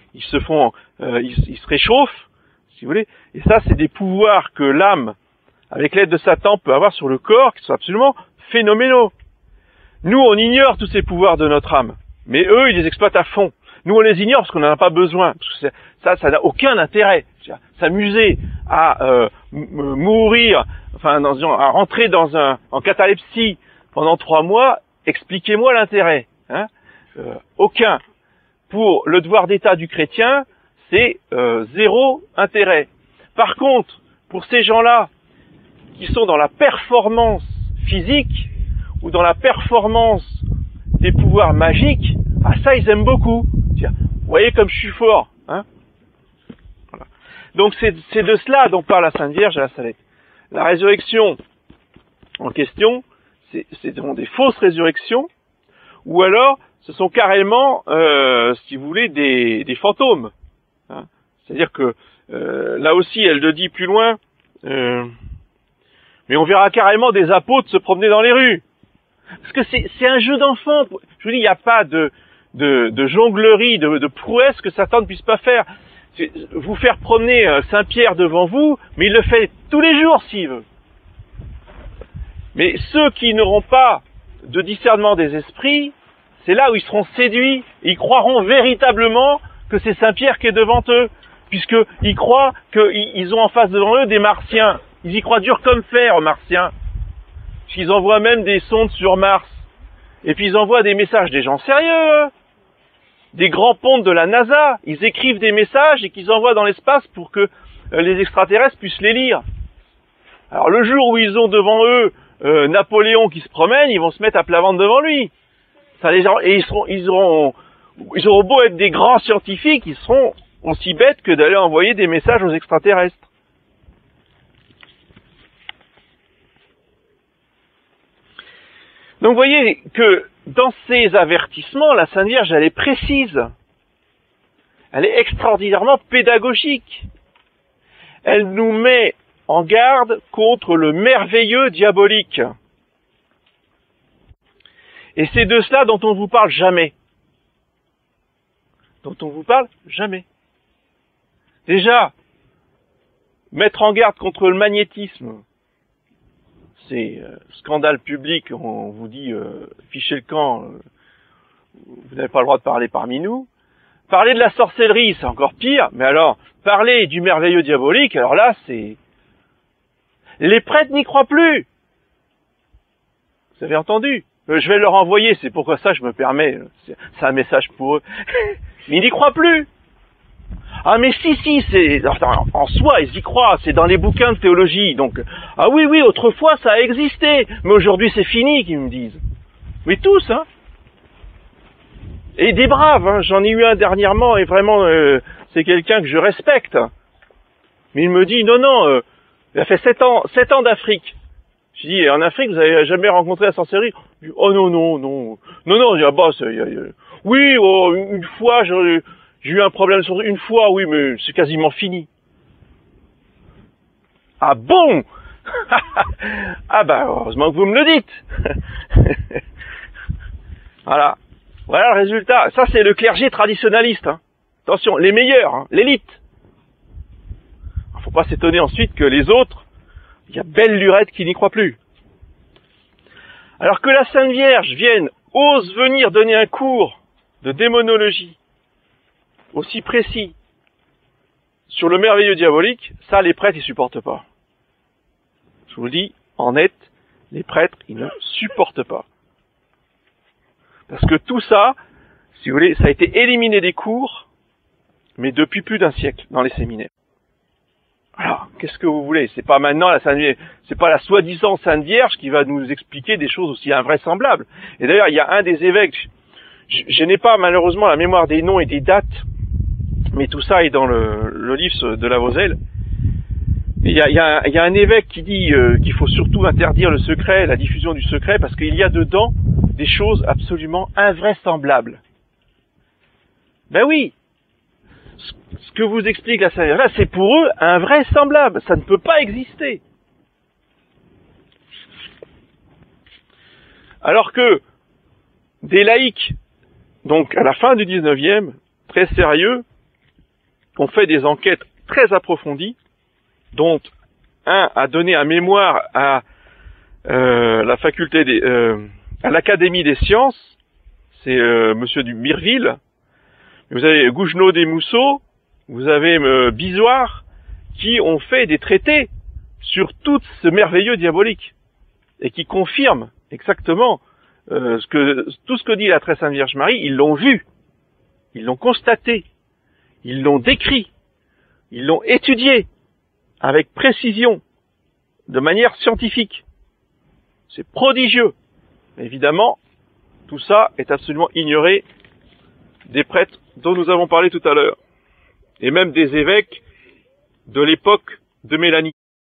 réchauffent, si vous voulez. Et ça, c'est des pouvoirs que l'âme, avec l'aide de Satan, peut avoir sur le corps, qui sont absolument phénoménaux. Nous, on ignore tous ces pouvoirs de notre âme, mais eux, ils les exploitent à fond. Nous, on les ignore parce qu'on n'en a pas besoin. Parce que ça n'a aucun intérêt. S'amuser à mourir, à rentrer en catalepsie pendant 3 mois, expliquez-moi l'intérêt. Hein, aucun. Pour le devoir d'état du chrétien, c'est zéro intérêt. Par contre, pour ces gens-là qui sont dans la performance physique ou dans la performance des pouvoirs magiques, ça ils aiment beaucoup. Vous voyez comme je suis fort. Hein, voilà. Donc c'est de cela dont parle la Sainte Vierge à la Salette. La résurrection en question, c'est des fausses résurrections, ou alors ce sont carrément, si vous voulez, des fantômes. Hein. C'est-à-dire que là aussi, elle le dit plus loin, mais on verra carrément des apôtres se promener dans les rues. Parce que c'est un jeu d'enfant. Je vous dis, il n'y a pas de jonglerie, de prouesse que Satan ne puisse pas faire. Vous faire promener Saint-Pierre devant vous, mais il le fait tous les jours s'il veut. Mais ceux qui n'auront pas de discernement des esprits, c'est là où ils seront séduits, ils croiront véritablement que c'est Saint-Pierre qui est devant eux, puisqu'ils croient qu'ils ont en face devant eux des martiens. Ils y croient dur comme fer aux martiens. Puisqu'ils envoient même des sondes sur Mars. Et puis ils envoient des messages des gens sérieux, eux. Des grands pontes de la NASA. Ils écrivent des messages et qu'ils envoient dans l'espace pour que les extraterrestres puissent les lire. Alors le jour où ils ont devant eux Napoléon qui se promène, ils vont se mettre à plat ventre devant lui. Et ils auront beau être des grands scientifiques, ils seront aussi bêtes que d'aller envoyer des messages aux extraterrestres. Donc vous voyez que dans ces avertissements, la Sainte Vierge, elle est précise. Elle est extraordinairement pédagogique. Elle nous met en garde contre le merveilleux diabolique. Et c'est de cela dont on ne vous parle jamais. Dont on vous parle jamais. Déjà, mettre en garde contre le magnétisme, c'est scandale public, on vous dit fichez le camp, vous n'avez pas le droit de parler parmi nous. Parler de la sorcellerie, c'est encore pire, mais alors, parler du merveilleux diabolique, alors là, c'est... Les prêtres n'y croient plus. Vous avez entendu? Je vais leur envoyer, c'est pourquoi ça je me permets, c'est un message pour eux. Mais ils n'y croient plus. Ah mais si, c'est en soi, ils y croient, c'est dans les bouquins de théologie. Donc, ah oui, autrefois ça a existé, mais aujourd'hui c'est fini, qu'ils me disent. Oui, tous, hein. Et des braves, hein. J'en ai eu un dernièrement, et vraiment, c'est quelqu'un que je respecte. Mais il me dit, non, il a fait 7 ans d'Afrique. Je dis, en Afrique, vous avez jamais rencontré la sorcellerie? Je dis, oh non. Ah bah, oui, une fois, j'ai eu un problème sur une fois, oui, mais c'est quasiment fini. Ah bon? Ah bah, heureusement que vous me le dites. Voilà le résultat. Ça, c'est le clergé traditionnaliste. Hein. Attention, les meilleurs, hein, l'élite. Faut pas s'étonner ensuite que les autres, il y a belle lurette qui n'y croit plus. Alors que la Sainte Vierge ose venir donner un cours de démonologie aussi précis sur le merveilleux diabolique, ça les prêtres ils supportent pas. Je vous le dis en net, les prêtres ils ne supportent pas. Parce que tout ça, si vous voulez, ça a été éliminé des cours, mais depuis plus d'un siècle dans les séminaires. Alors, qu'est-ce que vous voulez? C'est pas maintenant la Sainte Vierge, c'est pas la soi-disant Sainte Vierge qui va nous expliquer des choses aussi invraisemblables. Et d'ailleurs, il y a un des évêques, je n'ai pas malheureusement la mémoire des noms et des dates, mais tout ça est dans le livre de la Vozelle. Il y a un évêque qui dit qu'il faut surtout interdire le secret, la diffusion du secret, parce qu'il y a dedans des choses absolument invraisemblables. Ben oui, ce que vous explique la Sainte Vierge, là, c'est pour eux invraisemblable. Ça ne peut pas exister. Alors que des laïcs, donc à la fin du 19e, très sérieux, ont fait des enquêtes très approfondies, dont un a donné un mémoire à la faculté à l'Académie des sciences, c'est monsieur du Mirville. Vous avez Gougenot des Mousseaux, vous avez Bisoire, qui ont fait des traités sur tout ce merveilleux diabolique, et qui confirment exactement tout ce que dit la très Sainte Vierge Marie, ils l'ont vu, ils l'ont constaté, ils l'ont décrit, ils l'ont étudié, avec précision, de manière scientifique. C'est prodigieux. Mais évidemment, tout ça est absolument ignoré des prêtres dont nous avons parlé tout à l'heure, et même des évêques de l'époque de Mélanie.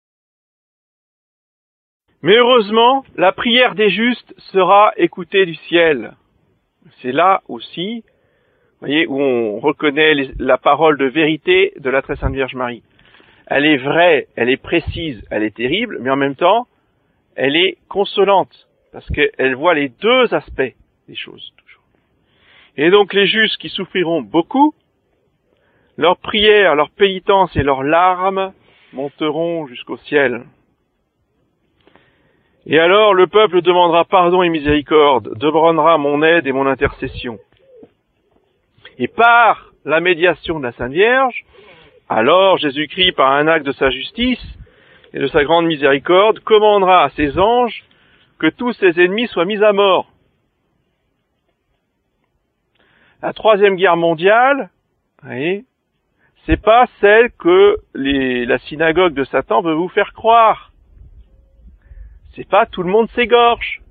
Mais heureusement, la prière des justes sera écoutée du ciel. C'est là aussi, vous voyez, où on reconnaît la parole de vérité de la très Sainte Vierge Marie. Elle est vraie, elle est précise, elle est terrible, mais en même temps, elle est consolante, parce qu'elle voit les deux aspects des choses, toujours. Et donc les justes qui souffriront beaucoup, leurs prières, leur pénitence et leurs larmes monteront jusqu'au ciel. Et alors le peuple demandera pardon et miséricorde, demandera mon aide et mon intercession. Et par la médiation de la Sainte Vierge, alors Jésus-Christ, par un acte de sa justice et de sa grande miséricorde, commandera à ses anges que tous ses ennemis soient mis à mort. La Troisième Guerre mondiale, vous voyez, c'est pas celle que la synagogue de Satan veut vous faire croire. C'est pas tout le monde s'égorge.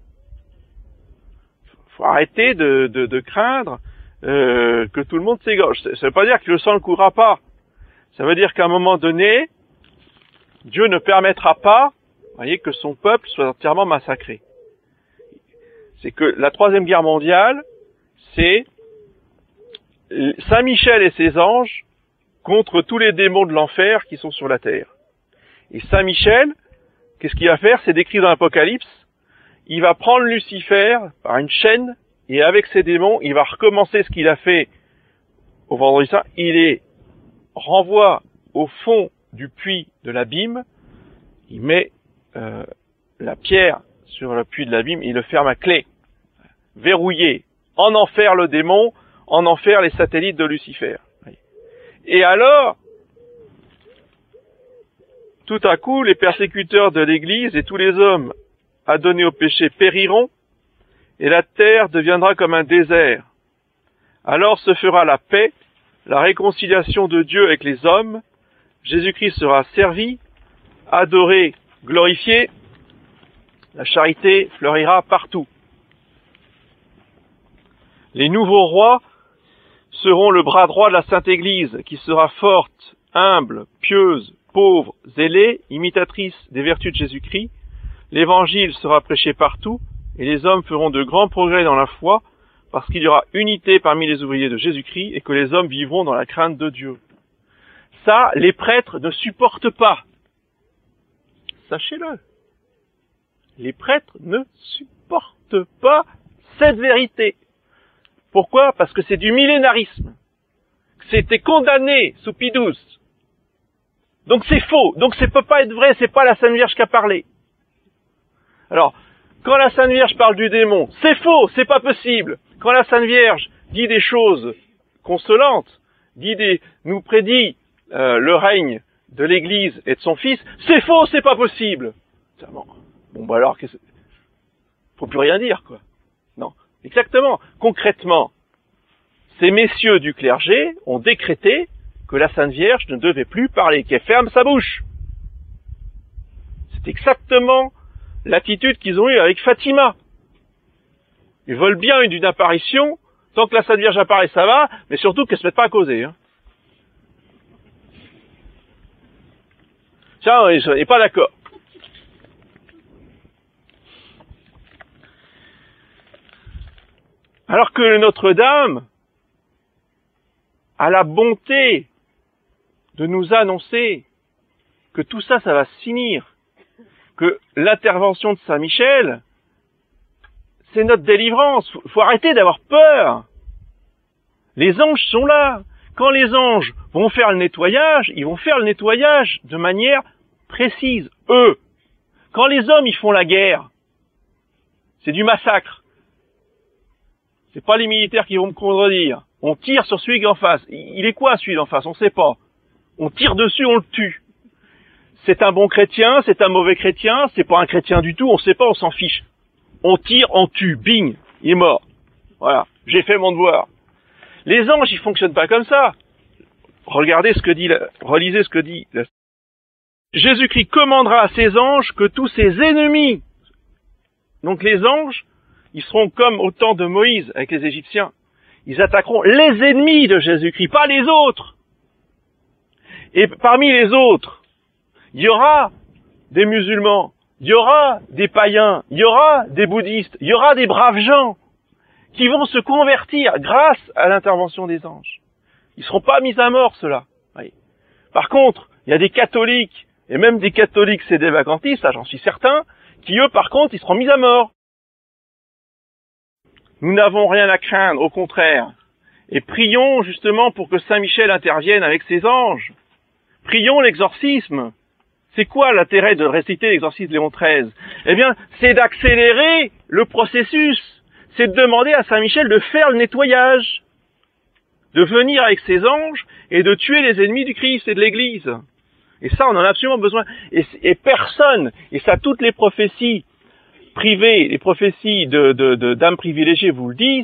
Faut arrêter de craindre que tout le monde s'égorge. Ça veut pas dire que le sang ne courra pas. Ça veut dire qu'à un moment donné, Dieu ne permettra pas, vous voyez, que son peuple soit entièrement massacré. C'est que la Troisième Guerre mondiale, c'est Saint Michel et ses anges contre tous les démons de l'enfer qui sont sur la terre. Et Saint Michel, qu'est-ce qu'il va faire? C'est décrit dans l'Apocalypse. Il va prendre Lucifer par une chaîne, et avec ses démons, il va recommencer ce qu'il a fait au Vendredi Saint. Il les renvoie au fond du puits de l'abîme, il met la pierre sur le puits de l'abîme, il le ferme à clé, verrouillé, en enfer le démon, en enfer les satellites de Lucifer. Et alors, tout à coup, les persécuteurs de l'Église et tous les hommes adonnés au péché périront, et la terre deviendra comme un désert. Alors se fera la paix, la réconciliation de Dieu avec les hommes, Jésus-Christ sera servi, adoré, glorifié, la charité fleurira partout. Les nouveaux rois seront le bras droit de la Sainte Église, qui sera forte, humble, pieuse, pauvre, zélée, imitatrice des vertus de Jésus-Christ. L'Évangile sera prêché partout, et les hommes feront de grands progrès dans la foi, parce qu'il y aura unité parmi les ouvriers de Jésus-Christ, et que les hommes vivront dans la crainte de Dieu. Ça, les prêtres ne supportent pas. Sachez-le. Les prêtres ne supportent pas cette vérité. Pourquoi? Parce que c'est du millénarisme. C'était condamné sous Pie XII. Donc c'est faux. Donc ça peut pas être vrai. C'est pas la Sainte Vierge qui a parlé. Alors, quand la Sainte Vierge parle du démon, c'est faux. C'est pas possible. Quand la Sainte Vierge dit des choses consolantes, nous prédit le règne de l'Église et de son Fils, c'est faux. C'est pas possible. Bon, bah alors, faut plus rien dire, quoi. Non. Exactement. Concrètement, ces messieurs du clergé ont décrété que la Sainte Vierge ne devait plus parler, qu'elle ferme sa bouche. C'est exactement l'attitude qu'ils ont eue avec Fatima. Ils veulent bien d'une apparition, tant que la Sainte Vierge apparaît, ça va, mais surtout qu'elle se mette pas à causer. Hein. Tiens, on n'est pas d'accord. Alors que Notre-Dame a la bonté de nous annoncer que tout ça, ça va se finir, que l'intervention de Saint-Michel, c'est notre délivrance. Faut arrêter d'avoir peur. Les anges sont là. Quand les anges vont faire le nettoyage, ils vont faire le nettoyage de manière précise, eux. Quand les hommes, ils font la guerre, c'est du massacre. C'est pas les militaires qui vont me contredire. On tire sur celui qui est en face. Il est quoi, celui d'en face? On sait pas. On tire dessus, on le tue. C'est un bon chrétien, c'est un mauvais chrétien, c'est pas un chrétien du tout, on sait pas, on s'en fiche. On tire, on tue, bing, il est mort. Voilà, j'ai fait mon devoir. Les anges, ils fonctionnent pas comme ça. Relisez ce que dit Jésus-Christ commandera à ses anges que tous ses ennemis, donc les anges, ils seront comme au temps de Moïse avec les Égyptiens. Ils attaqueront les ennemis de Jésus-Christ, pas les autres. Et parmi les autres, il y aura des musulmans, il y aura des païens, il y aura des bouddhistes, il y aura des braves gens qui vont se convertir grâce à l'intervention des anges. Ils ne seront pas mis à mort, ceux-là. Oui. Par contre, il y a des catholiques, et même des catholiques sédévacantistes, ça j'en suis certain, qui eux, par contre, ils seront mis à mort. Nous n'avons rien à craindre, au contraire. Et prions justement pour que Saint Michel intervienne avec ses anges. Prions l'exorcisme. C'est quoi l'intérêt de réciter l'exorcisme Léon XIII? Eh bien, c'est d'accélérer le processus. C'est de demander à Saint Michel de faire le nettoyage, de venir avec ses anges et de tuer les ennemis du Christ et de l'Église. Et ça, on en a absolument besoin. Et personne, et ça toutes les prophéties privées, les prophéties d'âmes privilégiées vous le disent,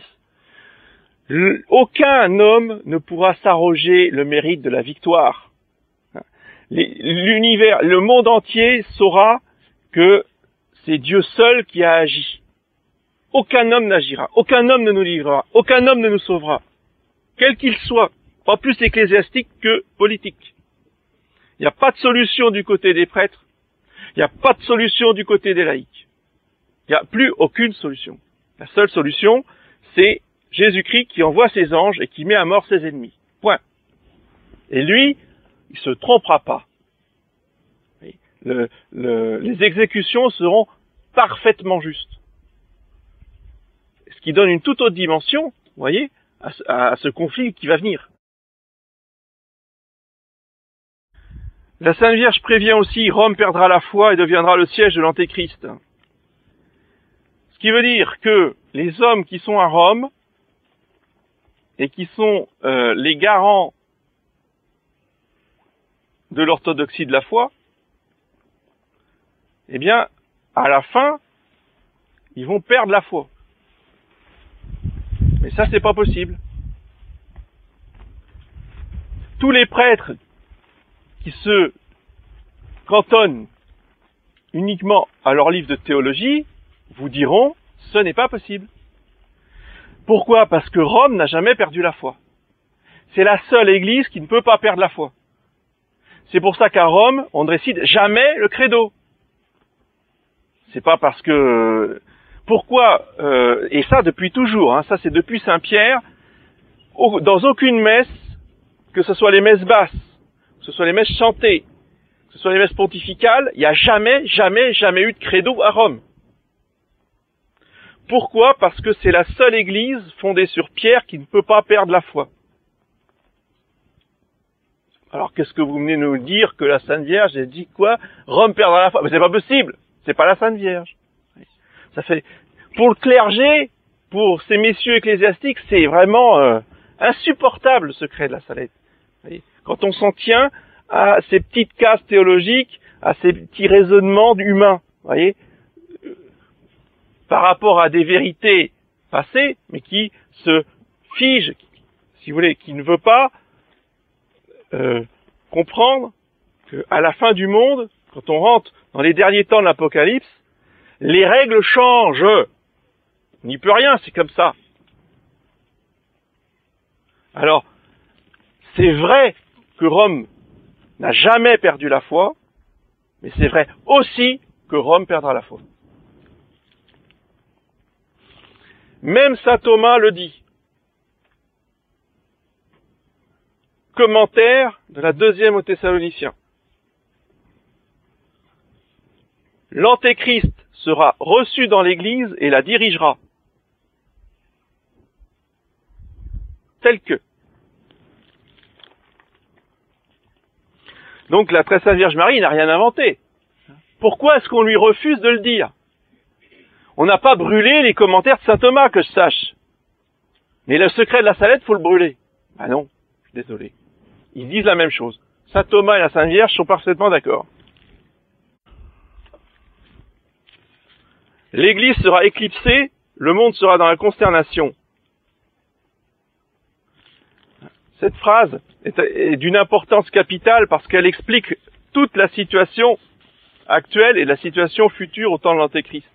aucun homme ne pourra s'arroger le mérite de la victoire. L'univers, le monde entier saura que c'est Dieu seul qui a agi. Aucun homme n'agira, aucun homme ne nous livrera, aucun homme ne nous sauvera, quel qu'il soit, pas plus ecclésiastique que politique. Il n'y a pas de solution du côté des prêtres, il n'y a pas de solution du côté des laïcs. Il n'y a plus aucune solution. La seule solution, c'est Jésus-Christ qui envoie ses anges et qui met à mort ses ennemis. Point. Et lui, il se trompera pas. Les exécutions seront parfaitement justes. Ce qui donne une toute autre dimension, vous voyez, à ce conflit qui va venir. La Sainte Vierge prévient aussi, Rome perdra la foi et deviendra le siège de l'Antéchrist. Ce qui veut dire que les hommes qui sont à Rome et qui sont les garants de l'orthodoxie de la foi, eh bien, à la fin, ils vont perdre la foi. Mais ça, c'est pas possible. Tous les prêtres qui se cantonnent uniquement à leur livre de théologie vous diront, ce n'est pas possible. Pourquoi? Parce que Rome n'a jamais perdu la foi. C'est la seule église qui ne peut pas perdre la foi. C'est pour ça qu'à Rome, on ne récite jamais le credo. C'est pas parce que... Pourquoi et ça depuis toujours, hein, ça c'est depuis Saint Pierre, dans aucune messe, que ce soit les messes basses, que ce soit les messes chantées, que ce soit les messes pontificales, il n'y a jamais eu de credo à Rome. Pourquoi? Parce que c'est la seule église fondée sur Pierre qui ne peut pas perdre la foi. Alors qu'est-ce que vous venez nous dire que la Sainte Vierge a dit quoi? Rome perdra la foi. Mais c'est pas possible. C'est pas la Sainte Vierge. Ça fait, pour le clergé, pour ces messieurs ecclésiastiques, c'est vraiment insupportable le secret de la Salette. Quand on s'en tient à ces petites cases théologiques, à ces petits raisonnements humains, voyez, par rapport à des vérités passées, mais qui se figent, si vous voulez, qui ne veut pas comprendre qu'à la fin du monde, quand on rentre dans les derniers temps de l'Apocalypse, les règles changent. On n'y peut rien, c'est comme ça. Alors, c'est vrai que Rome n'a jamais perdu la foi, mais c'est vrai aussi que Rome perdra la foi. Même saint Thomas le dit. Commentaire de la 2e aux Thessaloniciens. L'Antéchrist sera reçu dans l'Église et la dirigera. Tel que. Donc la très sainte Vierge Marie n'a rien inventé. Pourquoi est-ce qu'on lui refuse de le dire? On n'a pas brûlé les commentaires de saint Thomas, que je sache. Mais le secret de la Salette, faut le brûler. Ah non, je suis désolé. Ils disent la même chose. Saint Thomas et la Sainte Vierge sont parfaitement d'accord. L'Église sera éclipsée, le monde sera dans la consternation. Cette phrase est d'une importance capitale parce qu'elle explique toute la situation actuelle et la situation future au temps de l'Antéchrist.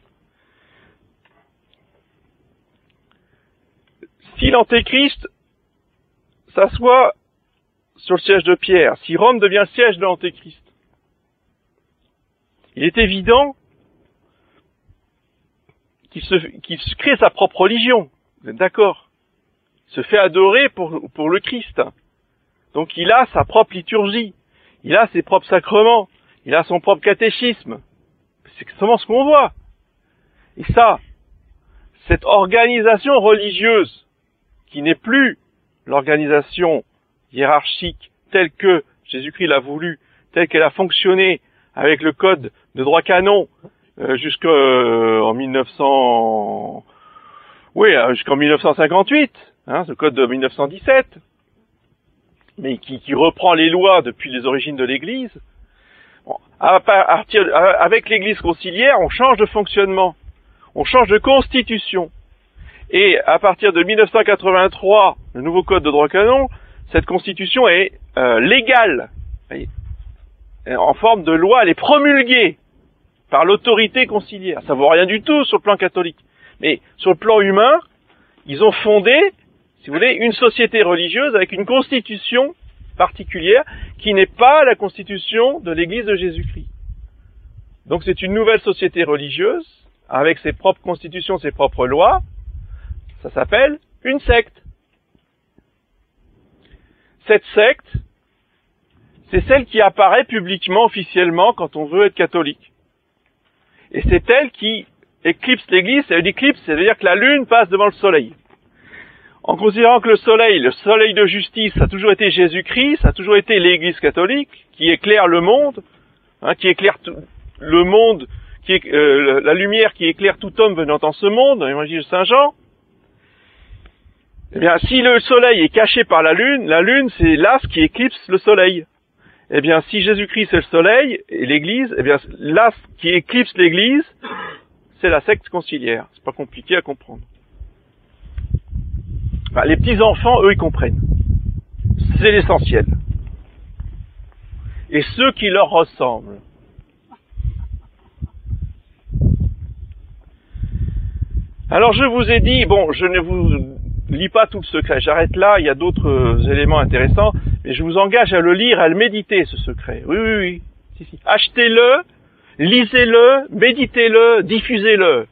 Si l'Antéchrist s'assoit sur le siège de Pierre, si Rome devient le siège de l'Antéchrist, il est évident qu'il se crée sa propre religion. Vous êtes d'accord? Il se fait adorer pour le Christ. Donc il a sa propre liturgie, il a ses propres sacrements, il a son propre catéchisme. C'est exactement ce qu'on voit. Et ça, cette organisation religieuse, qui n'est plus l'organisation hiérarchique telle que Jésus-Christ l'a voulu, telle qu'elle a fonctionné avec le code de droit canon jusqu'en 1958, hein, ce code de 1917, mais qui reprend les lois depuis les origines de l'Église. Bon, avec l'Église conciliaire, on change de fonctionnement, on change de constitution. Et à partir de 1983, le nouveau code de droit canon, cette constitution est légale, en forme de loi, elle est promulguée par l'autorité conciliaire. Ça vaut rien du tout sur le plan catholique. Mais sur le plan humain, ils ont fondé, si vous voulez, une société religieuse avec une constitution particulière qui n'est pas la constitution de l'Église de Jésus-Christ. Donc c'est une nouvelle société religieuse avec ses propres constitutions, ses propres lois. Ça s'appelle une secte. Cette secte, c'est celle qui apparaît publiquement, officiellement, quand on veut être catholique. Et c'est elle qui éclipse l'Église. Une éclipse, c'est-à-dire que la lune passe devant le soleil. En considérant que le soleil de justice, ça a toujours été Jésus-Christ, ça a toujours été l'Église catholique, qui éclaire le monde, hein, qui éclaire le monde, qui est la lumière qui éclaire tout homme venant en ce monde, dans l'évangile de Saint Jean. Eh bien, si le soleil est caché par la lune, c'est l'astre qui éclipse le soleil. Eh bien, si Jésus-Christ c'est le soleil et l'Église, eh bien, l'astre qui éclipse l'Église, c'est la secte conciliaire. C'est pas compliqué à comprendre. Enfin, les petits-enfants, eux, ils comprennent. C'est l'essentiel. Et ceux qui leur ressemblent. Alors, je vous ai dit, bon, je ne vous lis pas tout le secret, j'arrête là, il y a d'autres éléments intéressants, mais je vous engage à le lire, à le méditer, ce secret. Oui. Si. Achetez-le, lisez-le, méditez-le, diffusez-le.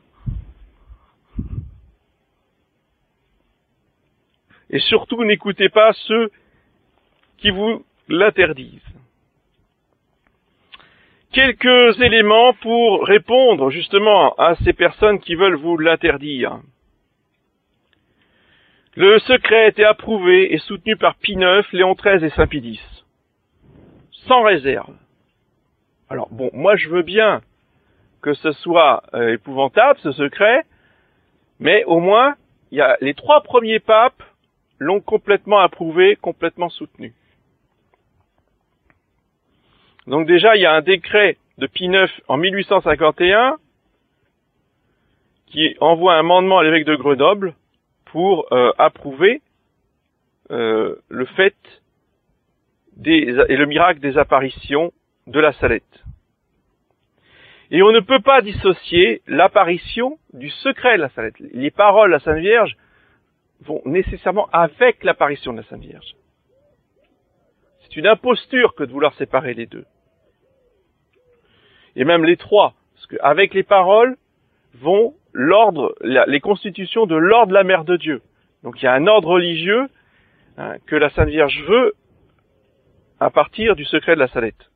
Et surtout, n'écoutez pas ceux qui vous l'interdisent. Quelques éléments pour répondre justement à ces personnes qui veulent vous l'interdire. Le secret a été approuvé et soutenu par Pie IX, Léon XIII et Saint Pie X, sans réserve. Alors bon, moi je veux bien que ce soit épouvantable, ce secret, mais au moins, il y a les 3 premiers papes l'ont complètement approuvé, complètement soutenu. Donc déjà, il y a un décret de Pie IX en 1851 qui envoie un mandement à l'évêque de Grenoble pour approuver le fait et le miracle des apparitions de la Salette. Et on ne peut pas dissocier l'apparition du secret de la Salette. Les paroles de la Sainte Vierge vont nécessairement avec l'apparition de la Sainte Vierge. C'est une imposture que de vouloir séparer les deux. Et même les 3, parce qu'avec les paroles vont les constitutions de l'ordre de la Mère de Dieu. Donc il y a un ordre religieux que la Sainte Vierge veut à partir du secret de la Salette.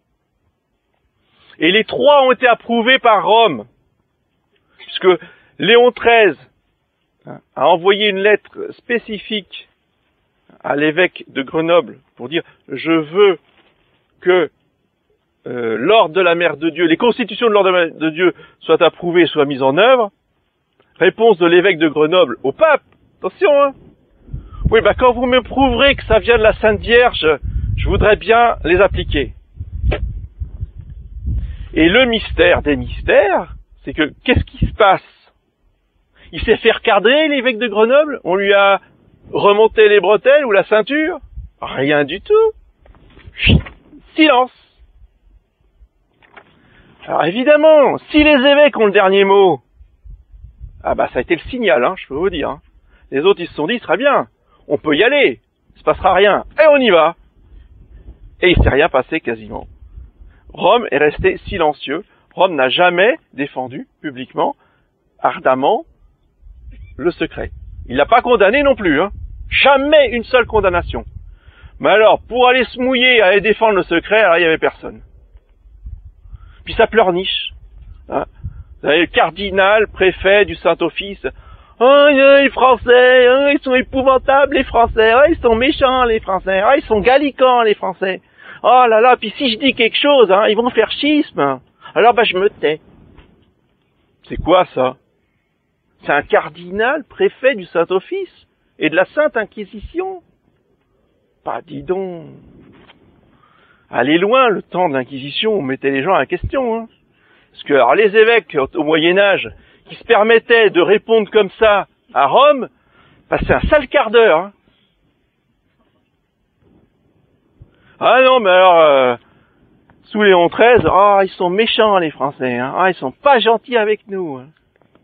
Et les 3 ont été approuvés par Rome, puisque Léon XIII a envoyé une lettre spécifique à l'évêque de Grenoble pour dire « Je veux que l'ordre de la Mère de Dieu, les constitutions de l'ordre de la Mère de Dieu soient approuvées et soient mises en œuvre. » Réponse de l'évêque de Grenoble au pape. Attention, hein. Oui, quand vous me prouverez que ça vient de la Sainte Vierge, je voudrais bien les appliquer. Et le mystère des mystères, c'est que, qu'est-ce qui se passe? Il s'est fait recadrer, l'évêque de Grenoble? On lui a remonté les bretelles ou la ceinture? Rien du tout. Silence. Alors évidemment, si les évêques ont le dernier mot, ça a été le signal, je peux vous dire. Les autres, ils se sont dit, très bien, on peut y aller, il se passera rien, et on y va. Et il s'est rien passé quasiment. Rome est resté silencieux. Rome n'a jamais défendu publiquement, ardemment, le secret. Il l'a pas condamné non plus, Jamais une seule condamnation. Mais alors, pour aller se mouiller, aller défendre le secret, alors il y avait personne. Puis ça pleurniche. Vous avez le cardinal, préfet du Saint-Office. Oh, les Français, ils sont épouvantables, les Français. Oh, ils sont méchants, les Français. Oh, ils sont gallicans, les Français. oh là là, puis si je dis quelque chose, hein, ils vont faire schisme. Alors je me tais. C'est quoi ça? C'est un cardinal préfet du Saint-Office et de la Sainte Inquisition. Bah dis donc. Allez loin, le temps de l'Inquisition, on mettait les gens à la question. Hein. Parce que alors, les évêques au Moyen-Âge qui se permettaient de répondre comme ça à Rome, bah, c'est un sale quart d'heure. Hein. Ah non, mais alors, sous Léon XIII, oh, ils sont méchants les Français, hein. Ah, ils sont pas gentils avec nous. Hein.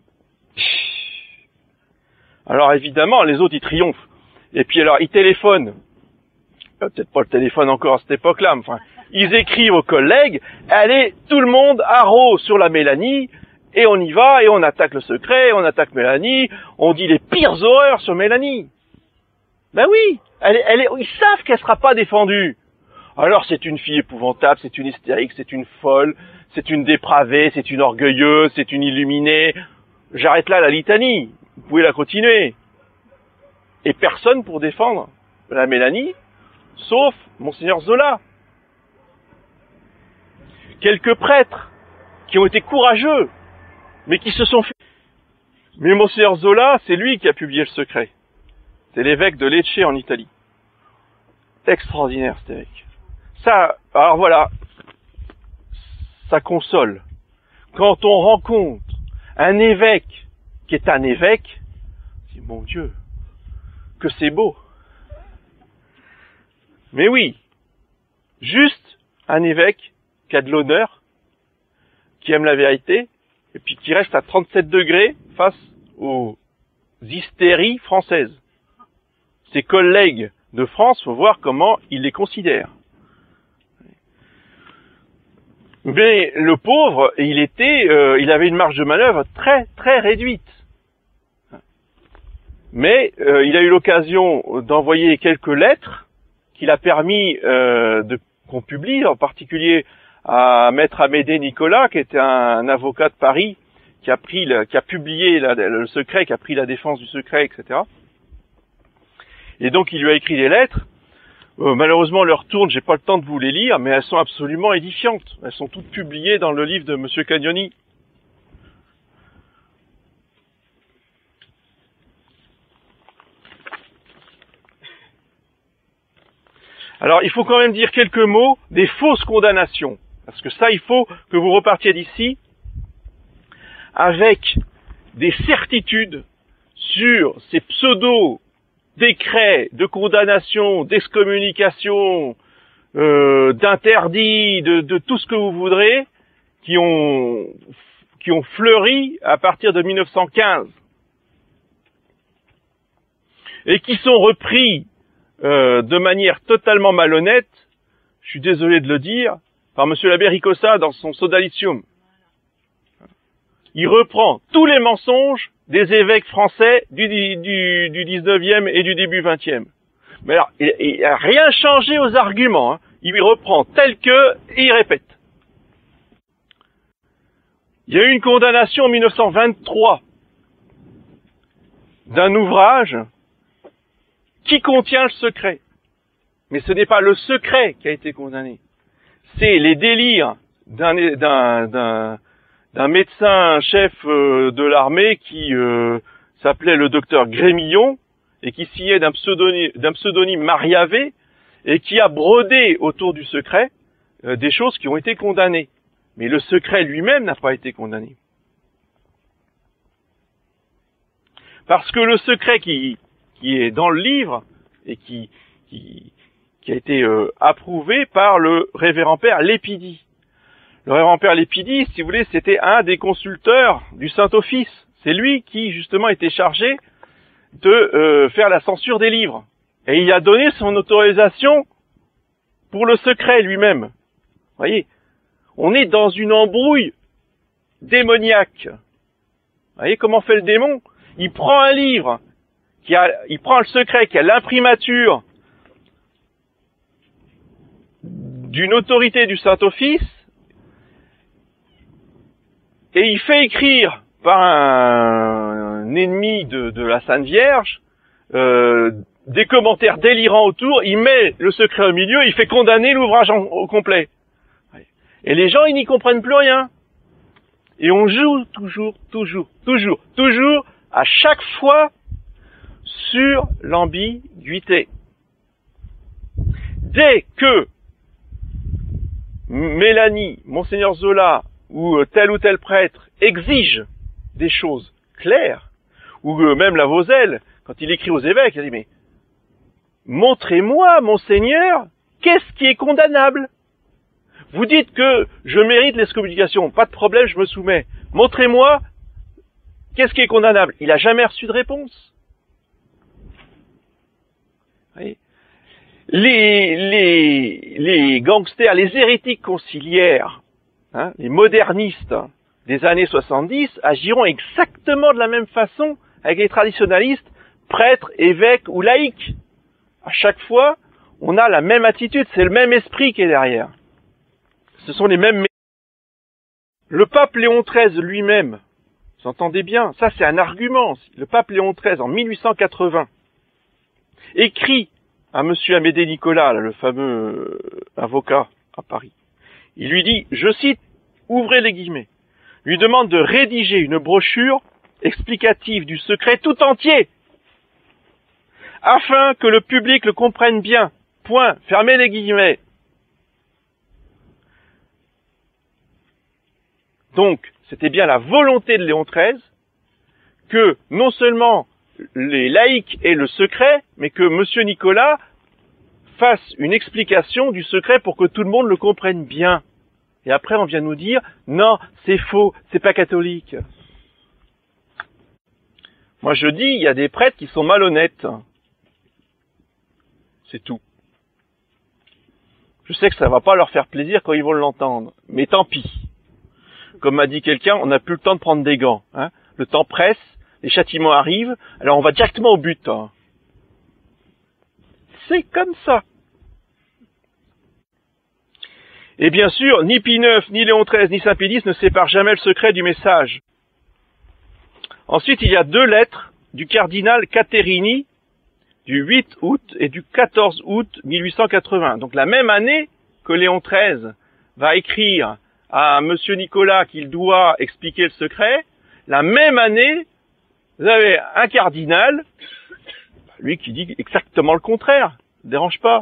Alors évidemment, les autres ils triomphent. Et puis alors, ils téléphonent. Peut-être pas le téléphone encore à cette époque-là, mais enfin, ils écrivent aux collègues, allez, tout le monde, haro sur la Mélanie, et on y va, et on attaque le secret, on attaque Mélanie, on dit les pires horreurs sur Mélanie. Ben oui, ils savent qu'elle sera pas défendue. Alors c'est une fille épouvantable, c'est une hystérique, c'est une folle, c'est une dépravée, c'est une orgueilleuse, c'est une illuminée. J'arrête là la litanie, vous pouvez la continuer. Et personne pour défendre la Mélanie, sauf Monseigneur Zola. Quelques prêtres qui ont été courageux, mais qui se sont fait... Mais Monseigneur Zola, c'est lui qui a publié le secret. C'est l'évêque de Lecce en Italie. Extraordinaire cet évêque. Ça, alors voilà, ça console. Quand on rencontre un évêque qui est un évêque, on dit, mon Dieu, que c'est beau. Mais oui, juste un évêque qui a de l'honneur, qui aime la vérité, et puis qui reste à 37 degrés face aux hystéries françaises. Ses collègues de France, faut voir comment il les considère. Mais le pauvre, il avait une marge de manœuvre très très réduite. Mais il a eu l'occasion d'envoyer quelques lettres qu'il a permis qu'on publie, en particulier à Maître Amédée Nicolas, qui était un avocat de Paris, qui a publié le secret, qui a pris la défense du secret, etc. Et donc il lui a écrit des lettres. Malheureusement, elles retournent, j'ai pas le temps de vous les lire, mais elles sont absolument édifiantes. Elles sont toutes publiées dans le livre de Monsieur Cagnoni. Alors, il faut quand même dire quelques mots des fausses condamnations. Parce que ça, il faut que vous repartiez d'ici avec des certitudes sur ces pseudo-décrets de condamnation, d'excommunication, d'interdit, de tout ce que vous voudrez, qui ont fleuri à partir de 1915 et qui sont repris de manière totalement malhonnête, je suis désolé de le dire, par Monsieur l'abbé Ricossa dans son Sodalitium. Il reprend tous les mensonges des évêques français du 19e et du début 20e. Mais alors, il n'a rien changé aux arguments. Hein. Il reprend tel que et il répète. Il y a eu une condamnation en 1923 d'un ouvrage qui contient le secret. Mais ce n'est pas le secret qui a été condamné. C'est les délires d'un médecin-chef de l'armée qui s'appelait le docteur Grémillon et qui signait d'un pseudonyme Mariavé et qui a brodé autour du secret des choses qui ont été condamnées. Mais le secret lui-même n'a pas été condamné. Parce que le secret qui est dans le livre et qui a été approuvé par le révérend père Lépidi. Le révérend père Lépidi, si vous voulez, c'était un des consulteurs du Saint-Office. C'est lui qui, justement, était chargé de faire la censure des livres. Et il a donné son autorisation pour le secret lui-même. Vous voyez, on est dans une embrouille démoniaque. Vous voyez comment fait le démon? Il prend un livre, il prend le secret qui a l'imprimature d'une autorité du Saint-Office, et il fait écrire par un ennemi de la Sainte Vierge des commentaires délirants autour, il met le secret au milieu, il fait condamner l'ouvrage au complet. Et les gens, ils n'y comprennent plus rien. Et on joue toujours, à chaque fois sur l'ambiguïté. Dès que Mélanie, Monseigneur Zola ou tel prêtre exige des choses claires, ou même la Vozelle, quand il écrit aux évêques, il dit mais montrez-moi, Monseigneur, qu'est-ce qui est condamnable? Vous dites que je mérite l'excommunication, pas de problème, je me soumets. Montrez-moi qu'est-ce qui est condamnable. Il n'a jamais reçu de réponse. Oui. Les gangsters, les hérétiques conciliaires, hein, les modernistes des années 70 agiront exactement de la même façon avec les traditionalistes, prêtres, évêques ou laïcs. À chaque fois, on a la même attitude, c'est le même esprit qui est derrière. Ce sont les mêmes... Le pape Léon XIII lui-même, vous entendez bien, ça c'est un argument. Le pape Léon XIII, en 1880, écrit à monsieur Amédée Nicolas, le fameux avocat à Paris. Il lui dit, je cite, ouvrez les guillemets, lui demande de rédiger une brochure explicative du secret tout entier, afin que le public le comprenne bien. Point. Fermez les guillemets. Donc, c'était bien la volonté de Léon XIII que non seulement les laïcs aient le secret, mais que monsieur Nicolas fasse une explication du secret pour que tout le monde le comprenne bien. Et après, on vient nous dire, non, c'est faux, c'est pas catholique. Moi, je dis, il y a des prêtres qui sont malhonnêtes. C'est tout. Je sais que ça va pas leur faire plaisir quand ils vont l'entendre, mais tant pis. Comme m'a dit quelqu'un, on n'a plus le temps de prendre des gants. Hein. Le temps presse, les châtiments arrivent, alors on va directement au but. Hein. C'est comme ça. Et bien sûr, ni Pie IX, ni Léon XIII, ni Saint Pie X ne séparent jamais le secret du message. Ensuite, il y a deux lettres du cardinal Caterini, du 8 août et du 14 août 1880. Donc la même année que Léon XIII va écrire à monsieur Nicolas qu'il doit expliquer le secret, la même année, vous avez un cardinal, lui qui dit exactement le contraire, ne dérange pas.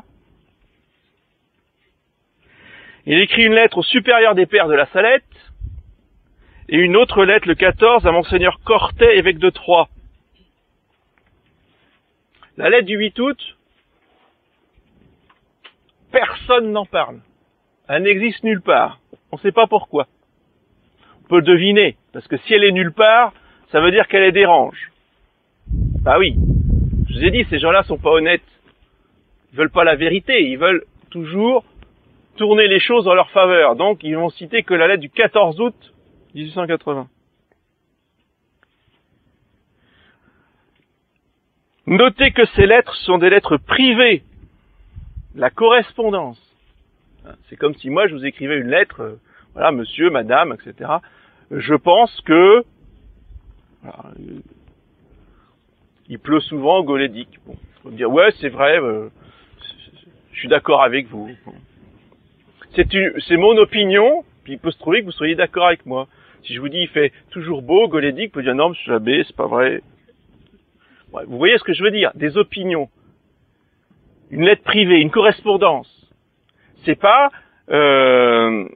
Il écrit une lettre au supérieur des pères de la Salette, et une autre lettre le 14 à Monseigneur Cortet, évêque de Troyes. La lettre du 8 août, personne n'en parle. Elle n'existe nulle part. On ne sait pas pourquoi. On peut le deviner, parce que si elle est nulle part, ça veut dire qu'elle est dérange. Bah oui, je vous ai dit, ces gens-là sont pas honnêtes. Ils veulent pas la vérité, ils veulent toujours tourner les choses en leur faveur. Donc, ils vont citer que la lettre du 14 août 1880. Notez que ces lettres sont des lettres privées. La correspondance. C'est comme si moi je vous écrivais une lettre, voilà, monsieur, madame, etc. Je pense que voilà, il pleut souvent au Golédic. Bon, faut me dire ouais, c'est vrai, je suis d'accord avec vous. C'est mon opinion, puis il peut se trouver que vous soyez d'accord avec moi. Si je vous dis il fait toujours beau au Golédic, vous pouvez dire non, monsieur l'abbé, c'est pas vrai. Ouais, vous voyez ce que je veux dire? Des opinions, une lettre privée, une correspondance. C'est pas un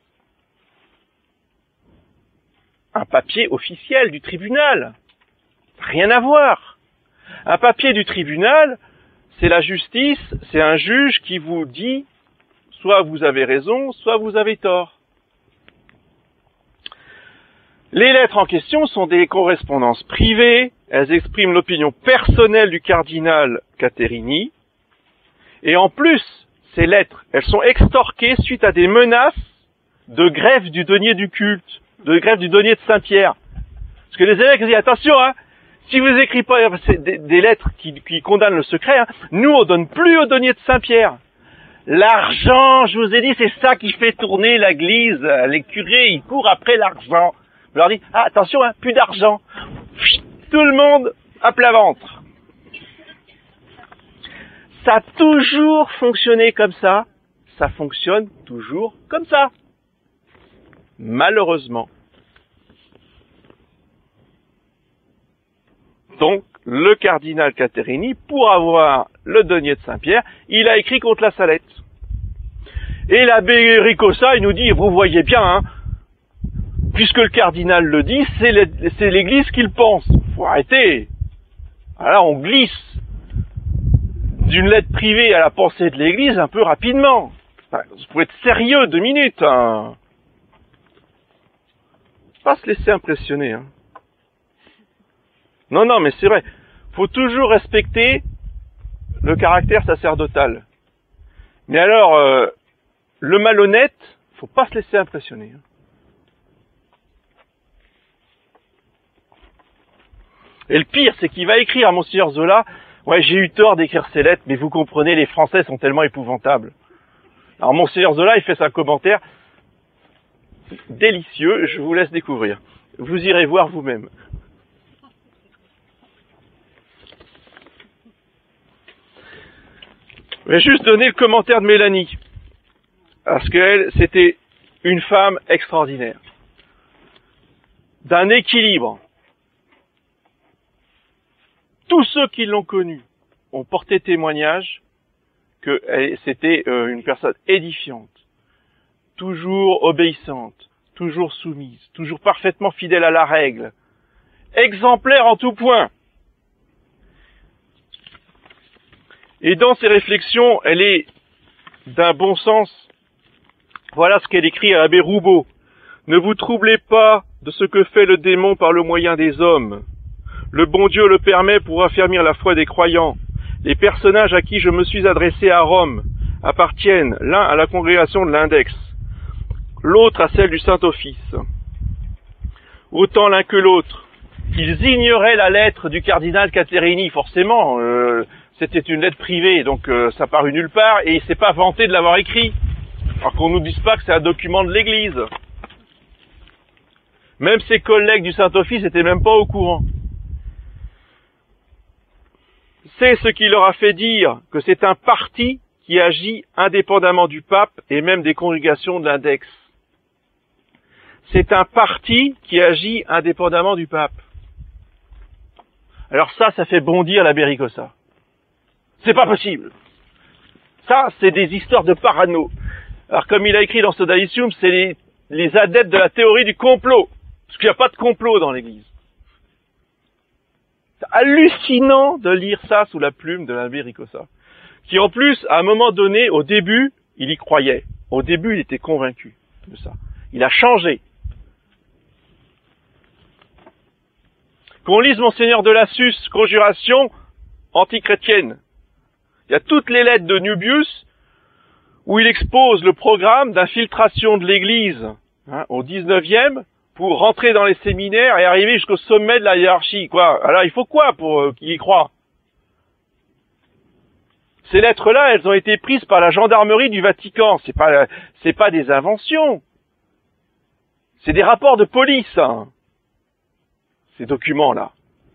papier officiel du tribunal. Rien à voir. Un papier du tribunal, c'est la justice, c'est un juge qui vous dit soit vous avez raison, soit vous avez tort. Les lettres en question sont des correspondances privées, elles expriment l'opinion personnelle du cardinal Caterini, et en plus, ces lettres, elles sont extorquées suite à des menaces de grève du denier du culte, de grève du denier de Saint-Pierre. Parce que les évêques disent, attention, hein, si vous écrivez pas des lettres qui condamnent le secret, hein, nous on donne plus au denier de Saint-Pierre. L'argent, je vous ai dit, c'est ça qui fait tourner l'église. Les curés, ils courent après l'argent. Vous leur dites, ah, attention, hein, plus d'argent. Tout le monde à plat ventre. Ça a toujours fonctionné comme ça. Ça fonctionne toujours comme ça. Malheureusement. Donc, le cardinal Caterini, pour avoir le denier de Saint-Pierre, il a écrit contre la Salette. Et l'abbé Ricossa, il nous dit, vous voyez bien, hein, puisque le cardinal le dit, c'est l'Église qui le pense. Faut arrêter. Alors on glisse d'une lettre privée à la pensée de l'Église un peu rapidement. Enfin, vous pouvez être sérieux 2 minutes. Hein. Pas se laisser impressionner. Hein. Non, mais c'est vrai. Faut toujours respecter le caractère sacerdotal. Mais alors, le malhonnête, faut pas se laisser impressionner. Hein. Et le pire, c'est qu'il va écrire à Monseigneur Zola, ouais, j'ai eu tort d'écrire ces lettres, mais vous comprenez, les Français sont tellement épouvantables. Alors Monseigneur Zola, il fait un commentaire délicieux, je vous laisse découvrir. Vous irez voir vous-même. Je vais juste donner le commentaire de Mélanie, parce qu'elle, c'était une femme extraordinaire, d'un équilibre. Tous ceux qui l'ont connue ont porté témoignage que c'était une personne édifiante, toujours obéissante, toujours soumise, toujours parfaitement fidèle à la règle, exemplaire en tout point. Et dans ses réflexions, elle est d'un bon sens. Voilà ce qu'elle écrit à l'abbé Roubaud. « Ne vous troublez pas de ce que fait le démon par le moyen des hommes. Le bon Dieu le permet pour affermir la foi des croyants. Les personnages à qui je me suis adressé à Rome appartiennent l'un à la congrégation de l'Index, l'autre à celle du Saint-Office. Autant l'un que l'autre. Ils ignoraient la lettre du cardinal Caterini, forcément. C'était une lettre privée, donc ça parut nulle part, et il s'est pas vanté de l'avoir écrit. Alors qu'on nous dise pas que c'est un document de l'Église. Même ses collègues du Saint-Office n'étaient même pas au courant. C'est ce qui leur a fait dire que c'est un parti qui agit indépendamment du pape et même des congrégations de l'Index. C'est un parti qui agit indépendamment du pape. Alors ça fait bondir l'abbé Ricossa. C'est pas possible. Ça, c'est des histoires de parano. Alors comme il a écrit dans Sodalicium, c'est les adeptes de la théorie du complot. Parce qu'il n'y a pas de complot dans l'Église. C'est hallucinant de lire ça sous la plume de l'abbé Ricossa. Qui en plus, à un moment donné, au début, il y croyait. Au début, il était convaincu de ça. Il a changé. Qu'on lise Monseigneur de Lassus, Conjuration antichrétienne. Il y a toutes les lettres de Nubius où il expose le programme d'infiltration de l'Église au 19e pour rentrer dans les séminaires et arriver jusqu'au sommet de la hiérarchie. Quoi. Alors il faut quoi pour qu'il y croit? Ces lettres-là, elles ont été prises par la gendarmerie du Vatican. C'est pas des inventions. C'est des rapports de police, hein, ces documents-là.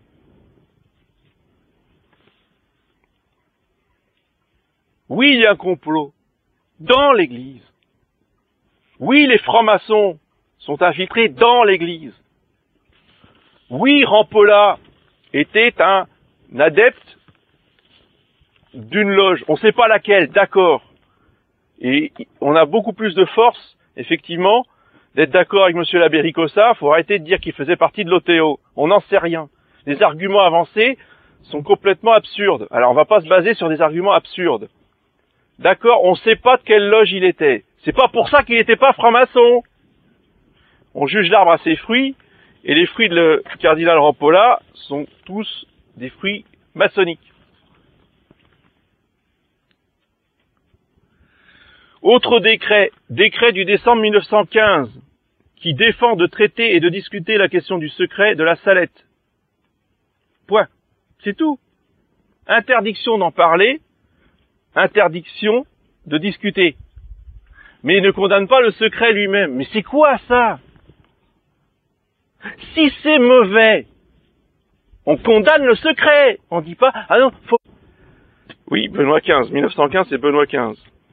Oui, il y a un complot dans l'Église. Oui, les francs-maçons sont infiltrés dans l'Église. Oui, Rampolla était un adepte d'une loge. On ne sait pas laquelle, d'accord. Et on a beaucoup plus de force, effectivement, d'être d'accord avec M. l'abbé Ricossa. Il faut arrêter de dire qu'il faisait partie de l'OTO. On n'en sait rien. Les arguments avancés sont complètement absurdes. Alors on ne va pas se baser sur des arguments absurdes. D'accord, on ne sait pas de quelle loge il était. C'est pas pour ça qu'il n'était pas franc-maçon. On juge l'arbre à ses fruits, et les fruits du cardinal Rampolla sont tous des fruits maçonniques. Autre décret du décembre 1915, qui défend de traiter et de discuter la question du secret de la Salette. Point. C'est tout. Interdiction d'en parler, interdiction de discuter. Mais il ne condamne pas le secret lui-même. Mais c'est quoi ça? Si c'est mauvais, on condamne le secret. On dit pas, ah non, faut... Oui, Benoît XV. 1915, c'est Benoît XV.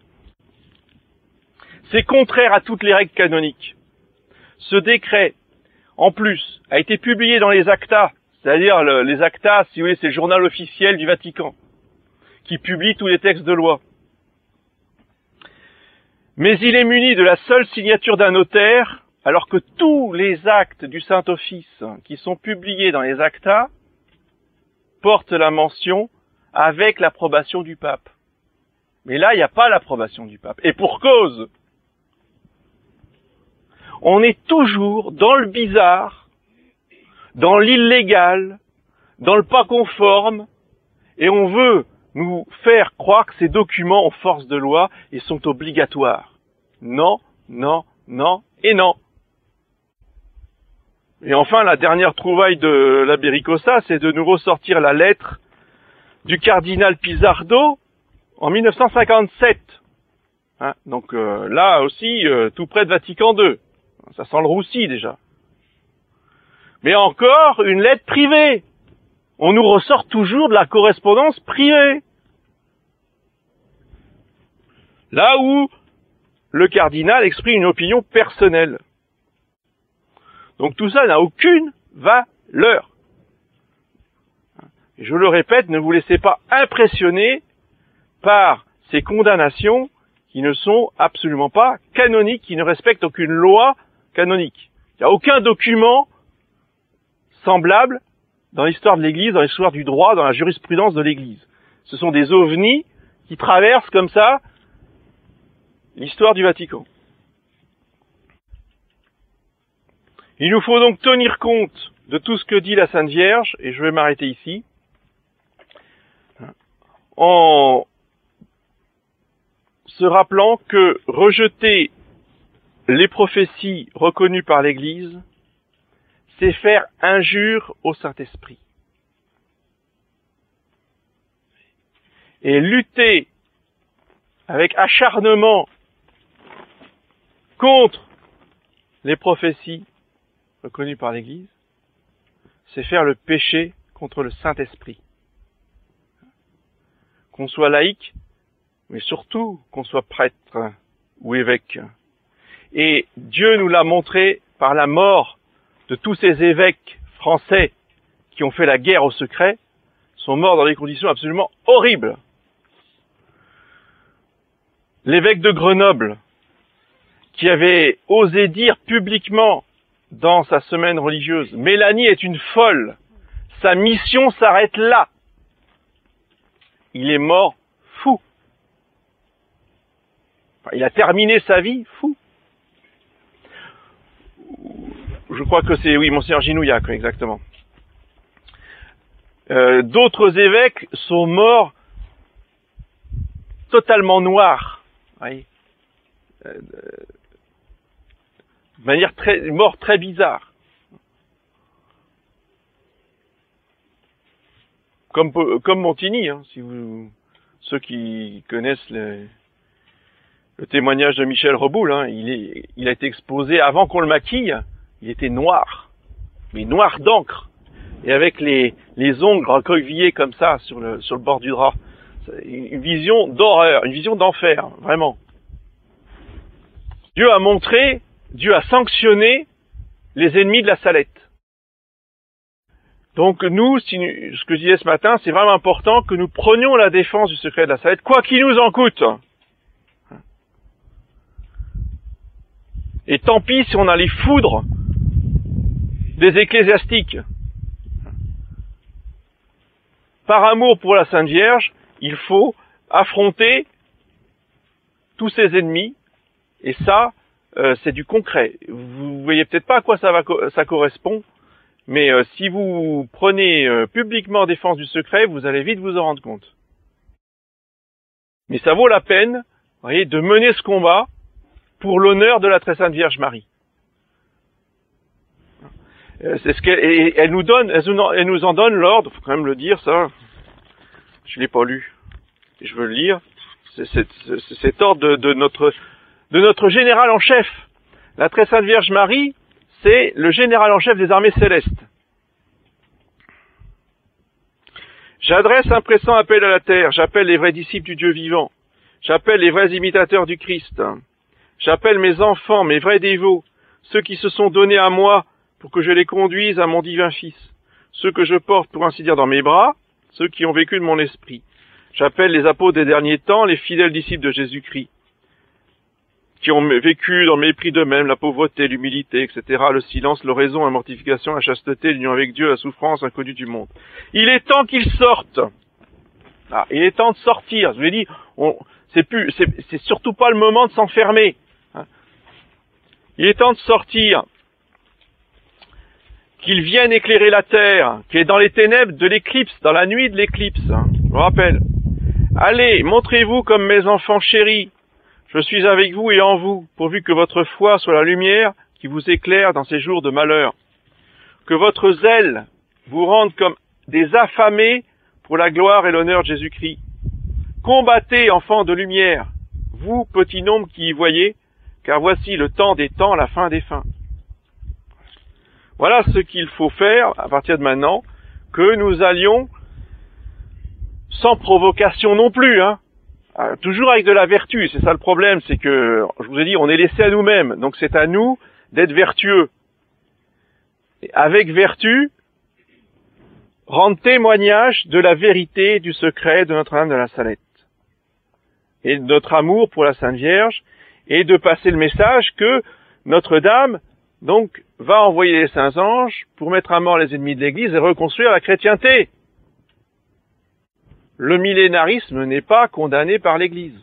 C'est contraire à toutes les règles canoniques. Ce décret, en plus, a été publié dans les actas, c'est-à-dire les actas, si vous voulez, c'est le journal officiel du Vatican, qui publie tous les textes de loi. Mais il est muni de la seule signature d'un notaire, alors que tous les actes du Saint-Office qui sont publiés dans les actas portent la mention avec l'approbation du pape. Mais là, il n'y a pas l'approbation du pape. Et pour cause, on est toujours dans le bizarre, dans l'illégal, dans le pas conforme, et on veut nous faire croire que ces documents ont force de loi et sont obligatoires. Non, non, non et non. Et enfin, la dernière trouvaille de l'abbé Ricossa, c'est de nous ressortir la lettre du cardinal Pizardo en 1957. Hein, donc là aussi, tout près de Vatican II. Ça sent le roussi déjà. Mais encore une lettre privée. On nous ressort toujours de la correspondance privée. Là où le cardinal exprime une opinion personnelle. Donc tout ça n'a aucune valeur. Et je le répète, ne vous laissez pas impressionner par ces condamnations qui ne sont absolument pas canoniques, qui ne respectent aucune loi canonique. Il n'y a aucun document semblable dans l'histoire de l'Église, dans l'histoire du droit, dans la jurisprudence de l'Église. Ce sont des ovnis qui traversent comme ça l'histoire du Vatican. Il nous faut donc tenir compte de tout ce que dit la Sainte Vierge, et je vais m'arrêter ici, en se rappelant que rejeter les prophéties reconnues par l'Église, c'est faire injure au Saint-Esprit. Et lutter avec acharnement contre les prophéties reconnues par l'Église, c'est faire le péché contre le Saint-Esprit. Qu'on soit laïque, mais surtout qu'on soit prêtre ou évêque. Et Dieu nous l'a montré par la mort de tous ces évêques français qui ont fait la guerre au secret, sont morts dans des conditions absolument horribles. L'évêque de Grenoble, qui avait osé dire publiquement dans sa semaine religieuse, Mélanie est une folle, sa mission s'arrête là. Il est mort fou. Enfin, il a terminé sa vie fou. Je crois que c'est, oui, Monseigneur Ginouillac, exactement. D'autres évêques sont morts totalement noirs. Oui. De manière mort très bizarre. Comme Montigny, hein, si vous, ceux qui connaissent le témoignage de Michel Reboul, hein, il a été exposé avant qu'on le maquille, il était noir, mais noir d'encre, et avec les ongles recroquevillés comme ça sur le bord du drap. Une vision d'horreur, une vision d'enfer, vraiment. Dieu a sanctionné les ennemis de la Salette. Donc nous, ce que je disais ce matin, c'est vraiment important que nous prenions la défense du secret de la Salette, quoi qu'il nous en coûte. Et tant pis si on a les foudres des ecclésiastiques. Par amour pour la Sainte Vierge, il faut affronter tous ses ennemis, et ça, c'est du concret. Vous voyez peut-être pas à quoi ça correspond, mais si vous prenez publiquement en défense du secret, vous allez vite vous en rendre compte. Mais ça vaut la peine, vous voyez, de mener ce combat pour l'honneur de la Très Sainte Vierge Marie. C'est ce elle nous en donne l'ordre, faut quand même le dire, ça. Je l'ai pas lu, et je veux le lire. C'est cet ordre de notre général en chef. La Très Sainte Vierge Marie, c'est le général en chef des armées célestes. J'adresse un pressant appel à la terre, j'appelle les vrais disciples du Dieu vivant, j'appelle les vrais imitateurs du Christ, j'appelle mes enfants, mes vrais dévots, ceux qui se sont donnés à moi pour que je les conduise à mon divin Fils, ceux que je porte pour ainsi dire dans mes bras, ceux qui ont vécu de mon esprit. J'appelle les apôtres des derniers temps, les fidèles disciples de Jésus-Christ, qui ont vécu dans le mépris d'eux-mêmes, la pauvreté, l'humilité, etc., le silence, l'oraison, la mortification, la chasteté, l'union avec Dieu, la souffrance, inconnue du monde. Il est temps qu'ils sortent. Ah, il est temps de sortir. Je vous l'ai dit, c'est surtout pas le moment de s'enfermer. Hein. Il est temps de sortir. Qu'ils viennent éclairer la terre, qui est dans les ténèbres de l'éclipse, dans la nuit de l'éclipse. Hein. Je vous rappelle. Allez, montrez-vous comme mes enfants chéris. Je suis avec vous et en vous, pourvu que votre foi soit la lumière qui vous éclaire dans ces jours de malheur. Que votre zèle vous rende comme des affamés pour la gloire et l'honneur de Jésus-Christ. Combattez, enfants de lumière, vous, petits nombres qui y voyez, car voici le temps des temps, la fin des fins. Voilà ce qu'il faut faire à partir de maintenant, que nous allions sans provocation non plus, hein. Toujours avec de la vertu, c'est ça le problème, c'est que, je vous ai dit, on est laissé à nous-mêmes, donc c'est à nous d'être vertueux. Et avec vertu, rendre témoignage de la vérité du secret de Notre-Dame de la Salette, et de notre amour pour la Sainte Vierge, et de passer le message que Notre-Dame, donc, va envoyer les saints anges pour mettre à mort les ennemis de l'Église et reconstruire la chrétienté. Le millénarisme n'est pas condamné par l'Église.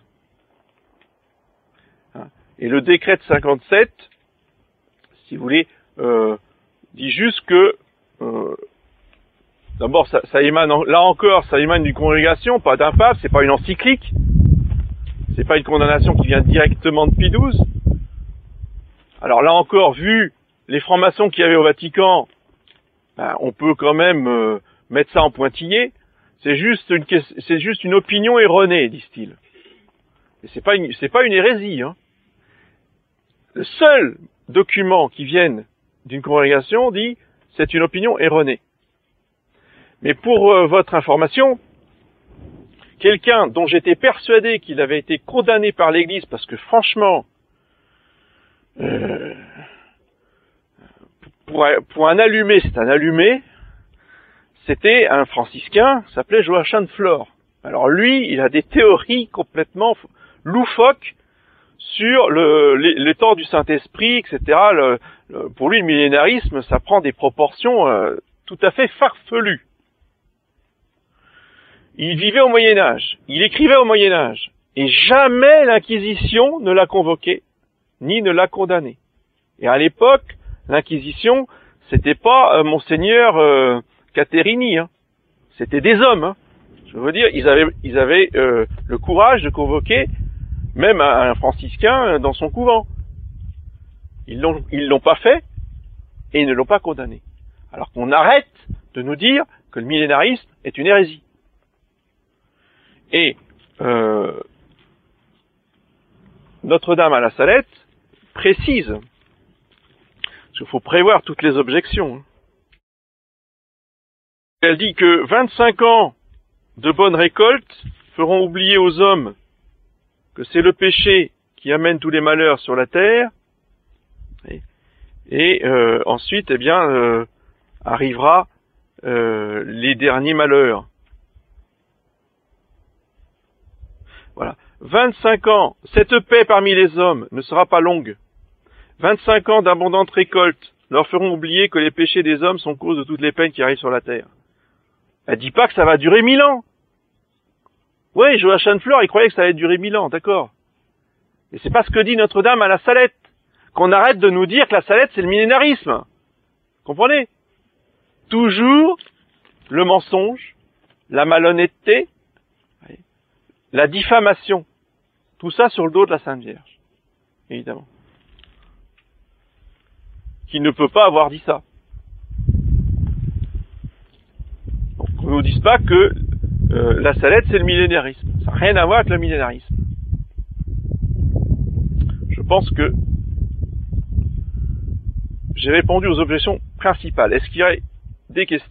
Et le décret de 57, si vous voulez, dit juste que, d'abord, ça émane, là encore, ça émane d'une congrégation, pas d'un pape, c'est pas une encyclique, c'est pas une condamnation qui vient directement de Pie XII. Alors là encore, vu les francs-maçons qu'il y avait au Vatican, on peut quand même mettre ça en pointillé. C'est juste une opinion erronée, disent-ils. Et c'est pas une hérésie, hein. Le seul document qui vienne d'une congrégation dit c'est une opinion erronée. Mais pour votre information, quelqu'un dont j'étais persuadé qu'il avait été condamné par l'Église, parce que franchement, pour un allumé, c'est un allumé, c'était un franciscain, s'appelait Joachim de Flore. Alors lui, il a des théories complètement loufoques sur le temps du Saint-Esprit, etc. Pour lui, le millénarisme, ça prend des proportions tout à fait farfelues. Il vivait au Moyen-Âge, il écrivait au Moyen-Âge, et jamais l'Inquisition ne l'a convoqué, ni ne l'a condamné. Et à l'époque, l'Inquisition, c'était pas Monseigneur Caterini, hein. C'était des hommes, hein. Je veux dire, ils avaient le courage de convoquer même un franciscain dans son couvent. Ils l'ont pas fait et ils ne l'ont pas condamné. Alors qu'on arrête de nous dire que le millénarisme est une hérésie. Et Notre-Dame à la Salette précise, parce qu'il faut prévoir toutes les objections. Elle dit que 25 ans de bonne récolte feront oublier aux hommes que c'est le péché qui amène tous les malheurs sur la terre, et ensuite, eh bien, arrivera les derniers malheurs. Voilà. 25 ans, cette paix parmi les hommes ne sera pas longue. 25 ans d'abondante récolte leur feront oublier que les péchés des hommes sont cause de toutes les peines qui arrivent sur la terre. Elle dit pas que ça va durer 1000 ans. Oui, Joachim de Flore, il croyait que ça allait durer 1000 ans, d'accord. Mais c'est pas ce que dit Notre-Dame à la Salette. Qu'on arrête de nous dire que la Salette, c'est le millénarisme. Comprenez? Toujours le mensonge, la malhonnêteté, la diffamation. Tout ça sur le dos de la Sainte Vierge. Évidemment. Qui ne peut pas avoir dit ça. Donc, on ne nous dise pas que la Salette, c'est le millénarisme. Ça n'a rien à voir avec le millénarisme. Je pense que j'ai répondu aux objections principales. Est-ce qu'il y a des questions ?